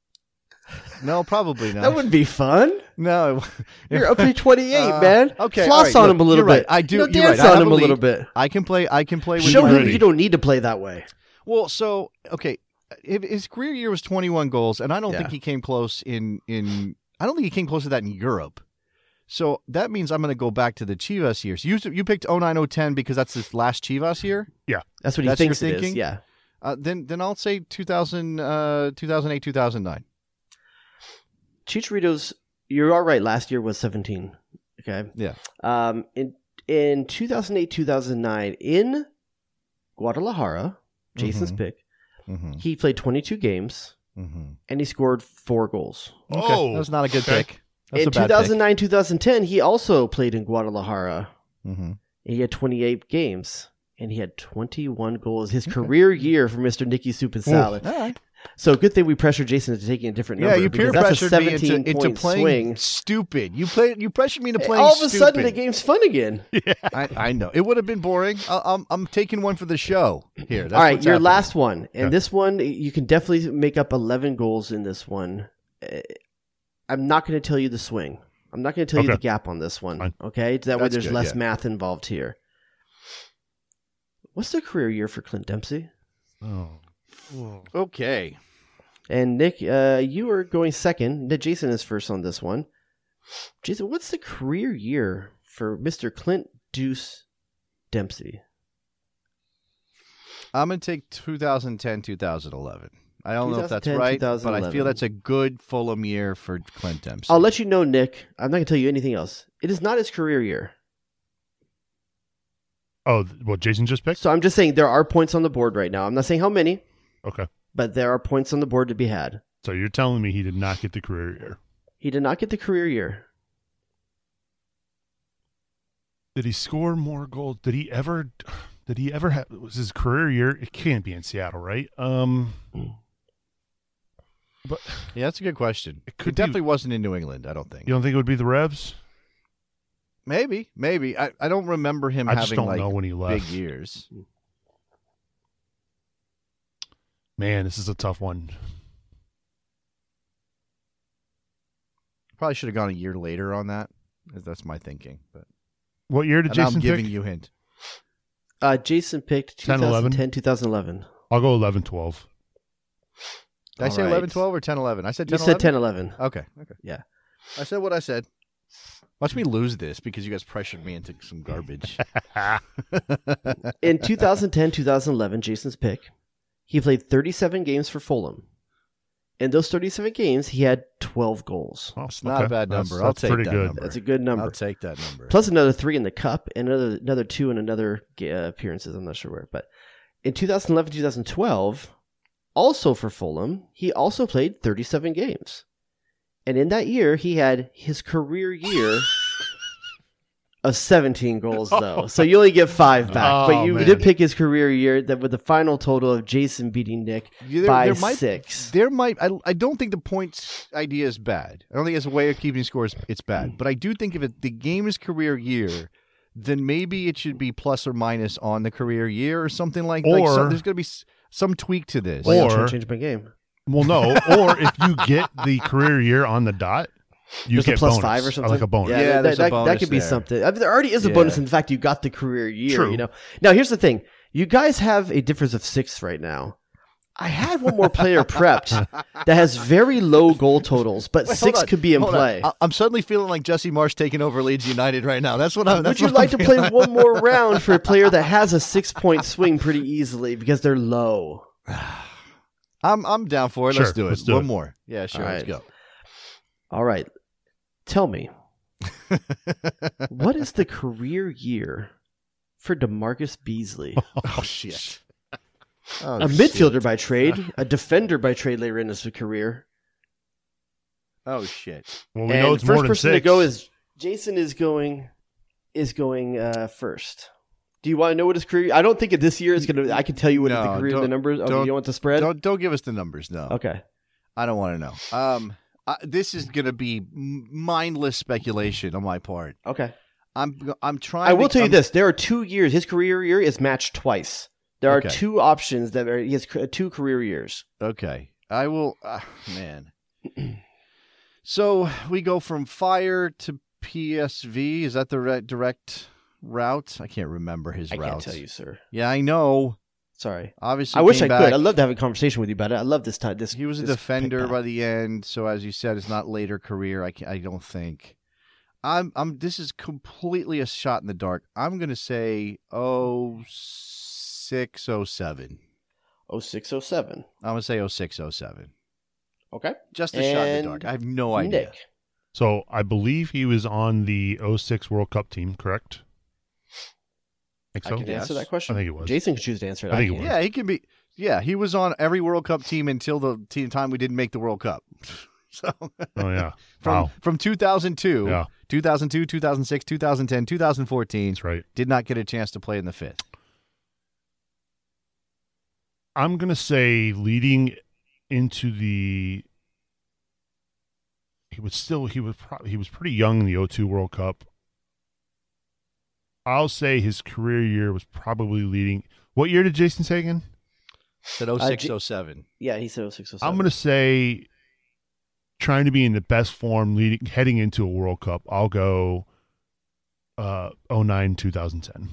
No, probably not. That would be fun. No, You're up to twenty-eight, Uh, man. Okay, Floss all right, on look, him a little you're right. bit. I do. You know, you're dance right. I on have him a lead. little bit. I can play. I can play with Show my him ready. you don't need to play that way. Well, so okay, if his career year was twenty-one goals, and I don't Yeah. think he came close in in. I don't think he came close to that in Europe. So that means I'm going to go back to the Chivas years. You you picked oh nine oh ten because that's his last Chivas year. That's what he That's your thinks it is. thinking? Yeah. Uh, then then I'll say two thousand, uh, two thousand eight, two thousand nine. Chicharito's, you're all right. Last year was seventeen. Okay. Yeah. Um, in in two thousand eight, two thousand nine, in Guadalajara, Jason's Mhm. pick, Mm-hmm. he played twenty-two games Mm-hmm. and he scored four goals. Oh, that's not a good okay. pick. That's in a bad two thousand nine, two thousand ten, he also played in Guadalajara. pick. Mm-hmm. He had twenty-eight games and he had twenty-one goals. His career year for Mister Nicky Soup and Salad. All right. So good thing we pressured Jason into taking a different Yeah, number. you peer because that's a pressured me into, seventeen into point playing swing. stupid. You played. You pressured me into playing. All of a stupid. sudden, the game's fun again. I, I know it would have been boring. I, I'm I'm taking one for the show here. That's All right, what's your happening. last one, and Okay. this one you can definitely make up eleven goals in this one. Uh, I'm not going to tell you the swing. I'm not going to tell you Okay. the gap on this one. Fine. Okay, that way That's there's good, less yeah. math involved here. What's the career year for Clint Dempsey? Oh. Whoa. Okay. And Nick, uh, you are going second. Nick, Jason is first on this one. Jason, what's the career year for Mister Clint Deuce Dempsey? I'm going to take twenty ten, twenty eleven. I don't know if that's twenty ten, right, but I twenty eleven. feel that's a good Fulham year for Clint Dempsey. I'll let you know, Nick. I'm not going to tell you anything else. It is not his career year. Oh, what Jason just picked? So I'm just saying there are points on the board right now. I'm not saying how many, Okay. but there are points on the board to be had. So you're telling me he did not get the career year. He did not get the career year. Did he score more goals? Did he ever did he ever have was his career year? It can't be in Seattle, right? Um But Yeah, that's a good question. It, could it definitely wasn't in New England, I don't think. You don't think it would be the Revs? Maybe, maybe. I, I don't remember him I having just don't like know when he left. big years. Man, this is a tough one. Probably should have gone a year later on that. That's my thinking. But What year did and Jason I'm giving pick? you a hint. Uh, Jason picked ten, eleven? twenty ten, twenty eleven. I'll go eleven twelve. Did I say All right. eleven twelve or ten eleven? I said You ten said ten eleven. Okay, okay. Yeah. I said what I said. Watch me lose this because you guys pressured me into some garbage. In twenty ten, twenty eleven, Jason's pick, he played thirty-seven games for Fulham. In those thirty-seven games, he had twelve goals. Oh, It's not a bad That's- number. I'll that's take pretty that good. number. That's a good number. I'll take that number. Plus another three in the cup and another another two in another uh, appearances. I'm not sure where. But in twenty eleven, twenty twelve, also for Fulham, he also played thirty-seven games. And in that year, he had his career year of seventeen goals, though. So you only get five back. Oh, but you man. did pick his career year that with the final total of Jason beating Nick Yeah, there- by there might- six. There might. I, I don't think the points idea is bad. I don't think it's a way of keeping scores. It's bad. But I do think if it, the game is career year, then maybe it should be plus or minus on the career year or something like. like Or- some, there's going to be s- some tweak to this. Well, I'm trying Or- to change my game. Well, no. Or if you get the career year on the dot, you There's get a plus bonus, five or something. like a bonus. Yeah, that, there's a that, bonus that could be there. something. I mean, there already is a Yeah. bonus in the fact you got the career year. True. You know. Now here's the thing: you guys have a difference of six right now. I had one more player prepped that has very low goal totals, but Wait, hold six on, could be in hold on. play. I, I'm suddenly feeling like Jesse Marsh taking over Leeds United right now. That's what I'm. That's Would you what like I'm to play feeling. one more round for a player that has a six-point swing pretty easily because they're low? I'm I'm down for it. Let's Sure, do it. let's do one it. more. Yeah, sure. All Let's right. go. All right, tell me, what is the career year for DeMarcus Beasley? Oh shit. Oh, A shit. midfielder by trade, a defender by trade later in his career. Oh shit. Well, we and know it's first more than person six. to go is Jason is going is going uh, first. Do you want to know what his career? I don't think it this year is going to. I can tell you what No, the career don't- the numbers. Oh, don't- you don't want the spread? Don't don't give us the numbers. No. Okay. I don't want to know. Um, I, this is going to be m- mindless speculation on my part. Okay. I'm I'm trying. I will to, tell you I'm- this: there are two years. His career year is matched twice. There are Okay. two options that are. He has c- two career years. Okay, I will. Uh, man. So we go from Fire to P S V. Is that the re- direct route? I can't remember his I route. can't tell you, sir. Yeah, I know. Sorry. Obviously, I wish I came could. back. I'd love to have a conversation with you about it. I love this time. This He was a this defender pick by back. the end, so as you said, it's not later career. I can, I don't think. I'm I'm. This is completely a shot in the dark. I'm gonna say oh six oh seven. oh six oh seven. I'm gonna say oh six oh seven. Okay. Just a shot in the And dark. I have no idea. Nick. So I believe he was on the oh six World Cup team, correct? Think so? I can Yes. answer that question. I think it was. Jason can choose to answer it. I think it can't. was. Yeah, he can be. Yeah, he was on every World Cup team until the team time we didn't make the World Cup. So Oh yeah. from Wow. from two thousand two, Yeah. two thousand two, two thousand six, two thousand ten, two thousand fourteen, That's right. did not get a chance to play in the fifth. I'm gonna say leading into the he was still he was probably he was pretty young in the oh two World Cup. I'll say his career year was probably leading. What year did Jason say again? Said oh six, oh seven. Yeah, he said oh six oh seven. I'm gonna say trying to be in the best form leading heading into a World Cup. I'll go uh oh nine, two thousand ten.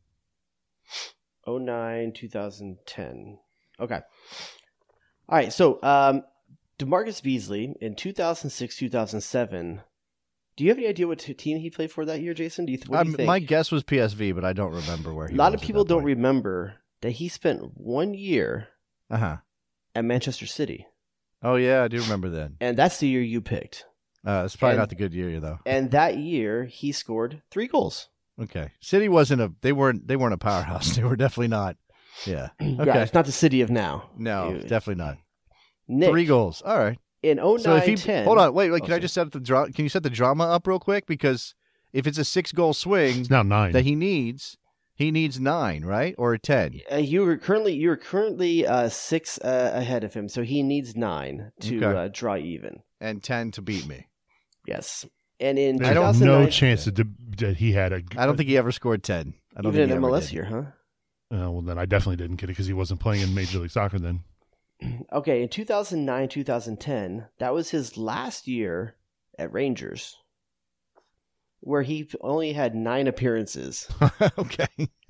oh nine, two thousand ten. Okay. All right. So, um, DeMarcus Beasley in two thousand six, two thousand seven Do you have any idea what t- team he played for that year, Jason? Do you, th- what do you Um, think? my guess was P S V, but I don't remember where he A lot was of at people that don't point. remember that he spent one year Uh-huh. at Manchester City. Oh, yeah, I do remember that. And that's the year you picked. Uh, it's probably And- not the good year, though. And that year, he scored three goals. Okay. City wasn't a, they weren't, they weren't a powerhouse. They were definitely not. Yeah. Okay. Yeah, it's not the City of now. No, It- definitely not. Nick, Three goals. All right. in oh nine So if he, ten. hold on, wait, wait. Can Oh, I just set the dra- Can you set the drama up real quick? Because if it's a six goal swing It's now nine. that he needs, he needs nine, right, or a ten? Uh, you were currently you were currently uh, six uh, ahead of him, so he needs nine to Okay. uh, draw even. And ten to beat me. Yes, and in There's I don't- no two thousand nine chance that, that he had a. I don't think he ever scored ten. I don't even think in he M L ever S did. year, huh? Uh, well, then I definitely didn't get it because he wasn't playing in Major League Soccer then. Okay, in two thousand nine, two thousand ten, that was his last year at Rangers, where he only had nine appearances, Okay.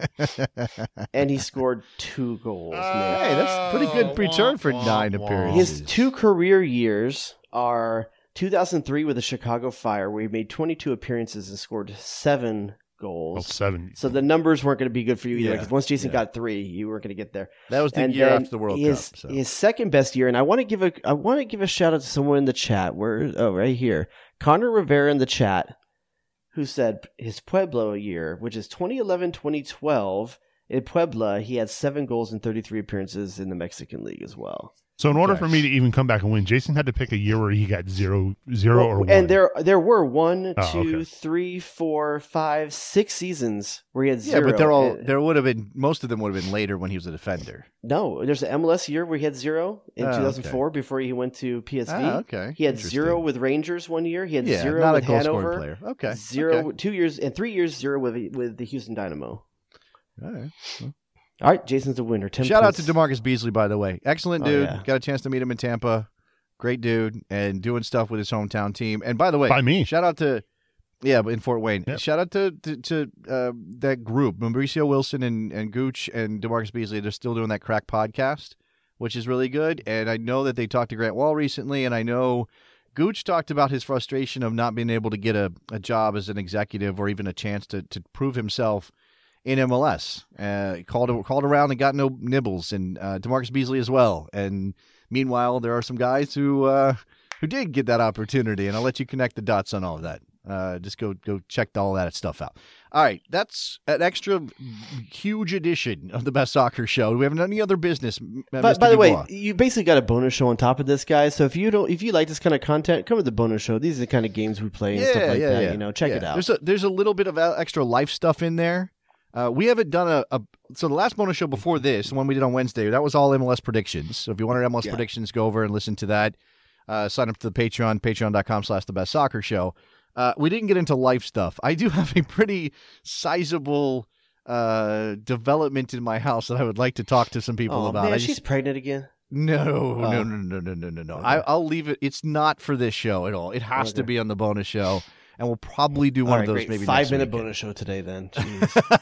and he scored two goals. Nick. Hey, that's pretty good return for nine appearances. His two career years are two thousand three with the Chicago Fire, where he made twenty-two appearances and scored seven Oh, goals. seven. So the numbers weren't going to be good for you either, Yeah, because once Jason yeah. got three, you weren't going to get there. That was the And year then after the World his, Cup. So. His second best year, and I want to give a I want to give a shout out to someone in the chat. Where oh right here, Connor Rivera in the chat, who said his Puebla year, which is twenty eleven, twenty twelve. In Puebla, he had seven goals and thirty-three appearances in the Mexican League as well. So in order Okay. for me to even come back and win, Jason had to pick a year where he got zero, zero or one. And there there were one, Oh, two, okay. three, four, five, six seasons where he had Yeah, zero. but they're all And- there would have been most of them would have been later when he was a defender. No, there's an M L S year where he had zero in Oh, two thousand four before he went to P S V. Ah, okay. He had Interesting. zero with Rangers one year. He had Yeah, zero not with a goal Hanover. scoring player. Okay. Zero okay. two years and three years zero with with the Houston Dynamo. All right. All right, Jason's the winner. Ten Shout points. out to DeMarcus Beasley, by the way. Excellent Oh, dude. yeah. Got a chance to meet him in Tampa. Great dude, and doing stuff with his hometown team. And by the way, By me. shout out to yeah, in Fort Wayne. Yep. Shout out to to, to uh, that group, Mauricio Wilson and, and Gooch and DeMarcus Beasley. They're still doing that Crack podcast, which is really good. And I know that they talked to Grant Wall recently, and I know Gooch talked about his frustration of not being able to get a, a job as an executive or even a chance to, to prove himself in M L S. Uh, called called around and got no nibbles, and uh, DeMarcus Beasley as well. And meanwhile, there are some guys who uh, who did get that opportunity, and I'll let you connect the dots on all of that. Uh, just go go check all that stuff out. All right, that's an extra huge edition of the Best Soccer Show. Do we have any other business? M- But Mister by the way, Dubois? you basically got a bonus show on top of this, guys. So if you don't, if you like this kind of content, come to the bonus show. These are the kind of games we play and yeah, stuff like yeah, that. yeah. You know, check Yeah. it out. There's a there's a little bit of uh, extra life stuff in there. Uh, we haven't done a, a so the last bonus show before this, the one we did on Wednesday, that was all M L S predictions. So if you wanted M L S Yeah. predictions, go over and listen to that. Uh, sign up to the Patreon, patreon.com slash the best soccer show. Uh, we didn't get into life stuff. I do have a pretty sizable uh, development in my house that I would like to talk to some people oh about. man, I she's just- pregnant again. no, Oh. no, no, no, no, no, no, no. Okay. I, I'll leave it. It's not for this show at all. It has to Okay. be on the bonus show, and we'll probably do one All right, of those great. maybe five next minute weekend. bonus show today. Then, Jeez.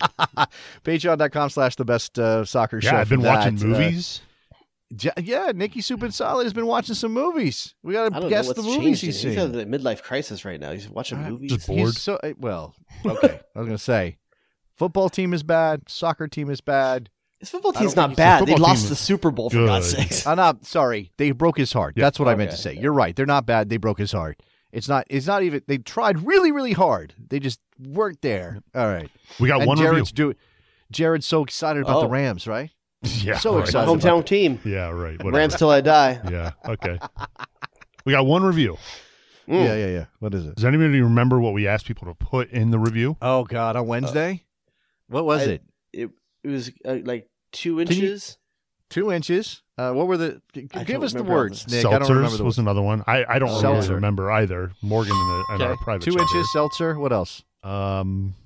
Patreon.com slash the best uh, soccer show. Yeah, I've been for watching that. Uh, movies. j- yeah, Nikki Super Solid has been watching some movies. We got I to don't guess know the what's movies changed. he's He's seen. had a midlife crisis right now. He's watching Uh, movies. just bored. He's so uh, well. Okay, I was gonna say, football team is bad. Soccer team is bad. His football I team's don't not think he's- bad. the They football lost team the is Super Bowl for God's good. sakes. I'm not sorry. They broke his heart. Yeah. That's what I meant to Okay, say. okay. You're right. They're not bad. They broke his heart. It's not. It's not even. They tried really, really hard. They just weren't there. All right. We got and one Jared's review. do. Jared's so excited about Oh. the Rams, right? Yeah, so right. excited. Hometown team. Yeah, right. Whatever. Rams till I die. Yeah, okay. We got one review. Mm. Yeah, yeah, yeah. What is it? Does anybody remember what we asked people to put in the review? Oh God, on Wednesday. what was I- it? It it was uh, like two Can you- inches. Two inches. Uh, what were the? g- I give don't us the remember all words, this. Nick. I don't remember Seltzers the was words. another one. I, I don't really Seltzer. remember either. Morgan in, the, in our Okay. private Two chat inches. Seltzer. What else? here. Um,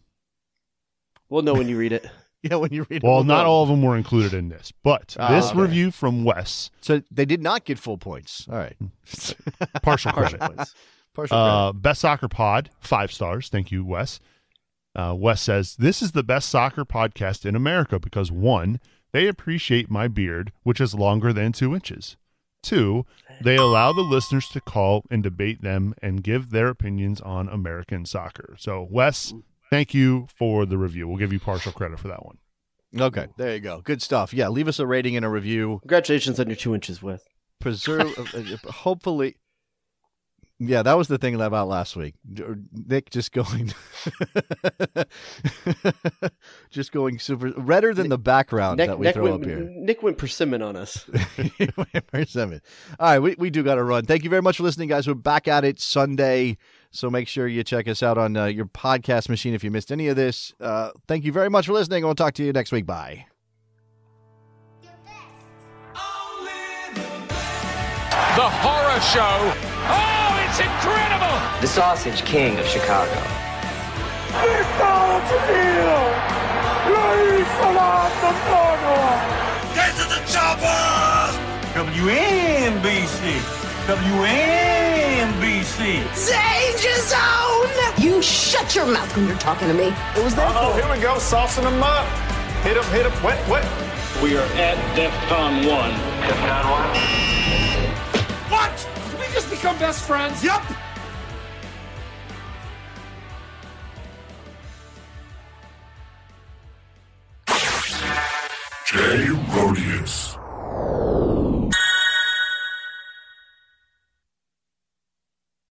We'll know when you read it. Yeah, when you read. it, well, we'll not know. all of them were included in this, but Ah, this okay. review from Wes, So they did not get full points. All right. partial Partial credit. points. Partial Uh, best soccer pod, five stars. Thank you, Wes. Uh, Wes says, this is the best soccer podcast in America because, one, they appreciate my beard, which is longer than two inches. Two, they allow the listeners to call and debate them and give their opinions on American soccer. So, Wes, thank you for the review. We'll give you partial credit for that one. Okay, there you go. Good stuff. Yeah, leave us a rating and a review. Congratulations on your two inches width. Preserve, hopefully. Yeah, that was the thing about last week. Nick just going, just going super redder than the background Nick, that we Nick throw went, up here. Nick went persimmon on us. Persimmon. All right, we, we do got to run. Thank you very much for listening, guys. We're back at it Sunday, so make sure you check us out on uh, your podcast machine if you missed any of this. Uh, thank you very much for listening. We'll talk to you next week. Bye. The horror show. Oh, it's incredible! The Sausage King of Chicago. Get to the chopper! W N B C. W N B C. Danger zone! You shut your mouth when you're talking to me. It was that. Oh, here we go, saucing them up. Hit them, hit them, wet, wet. We are at DEFCON one. DEFCON one? What? Did we just become best friends? Yup! Jay Rodius.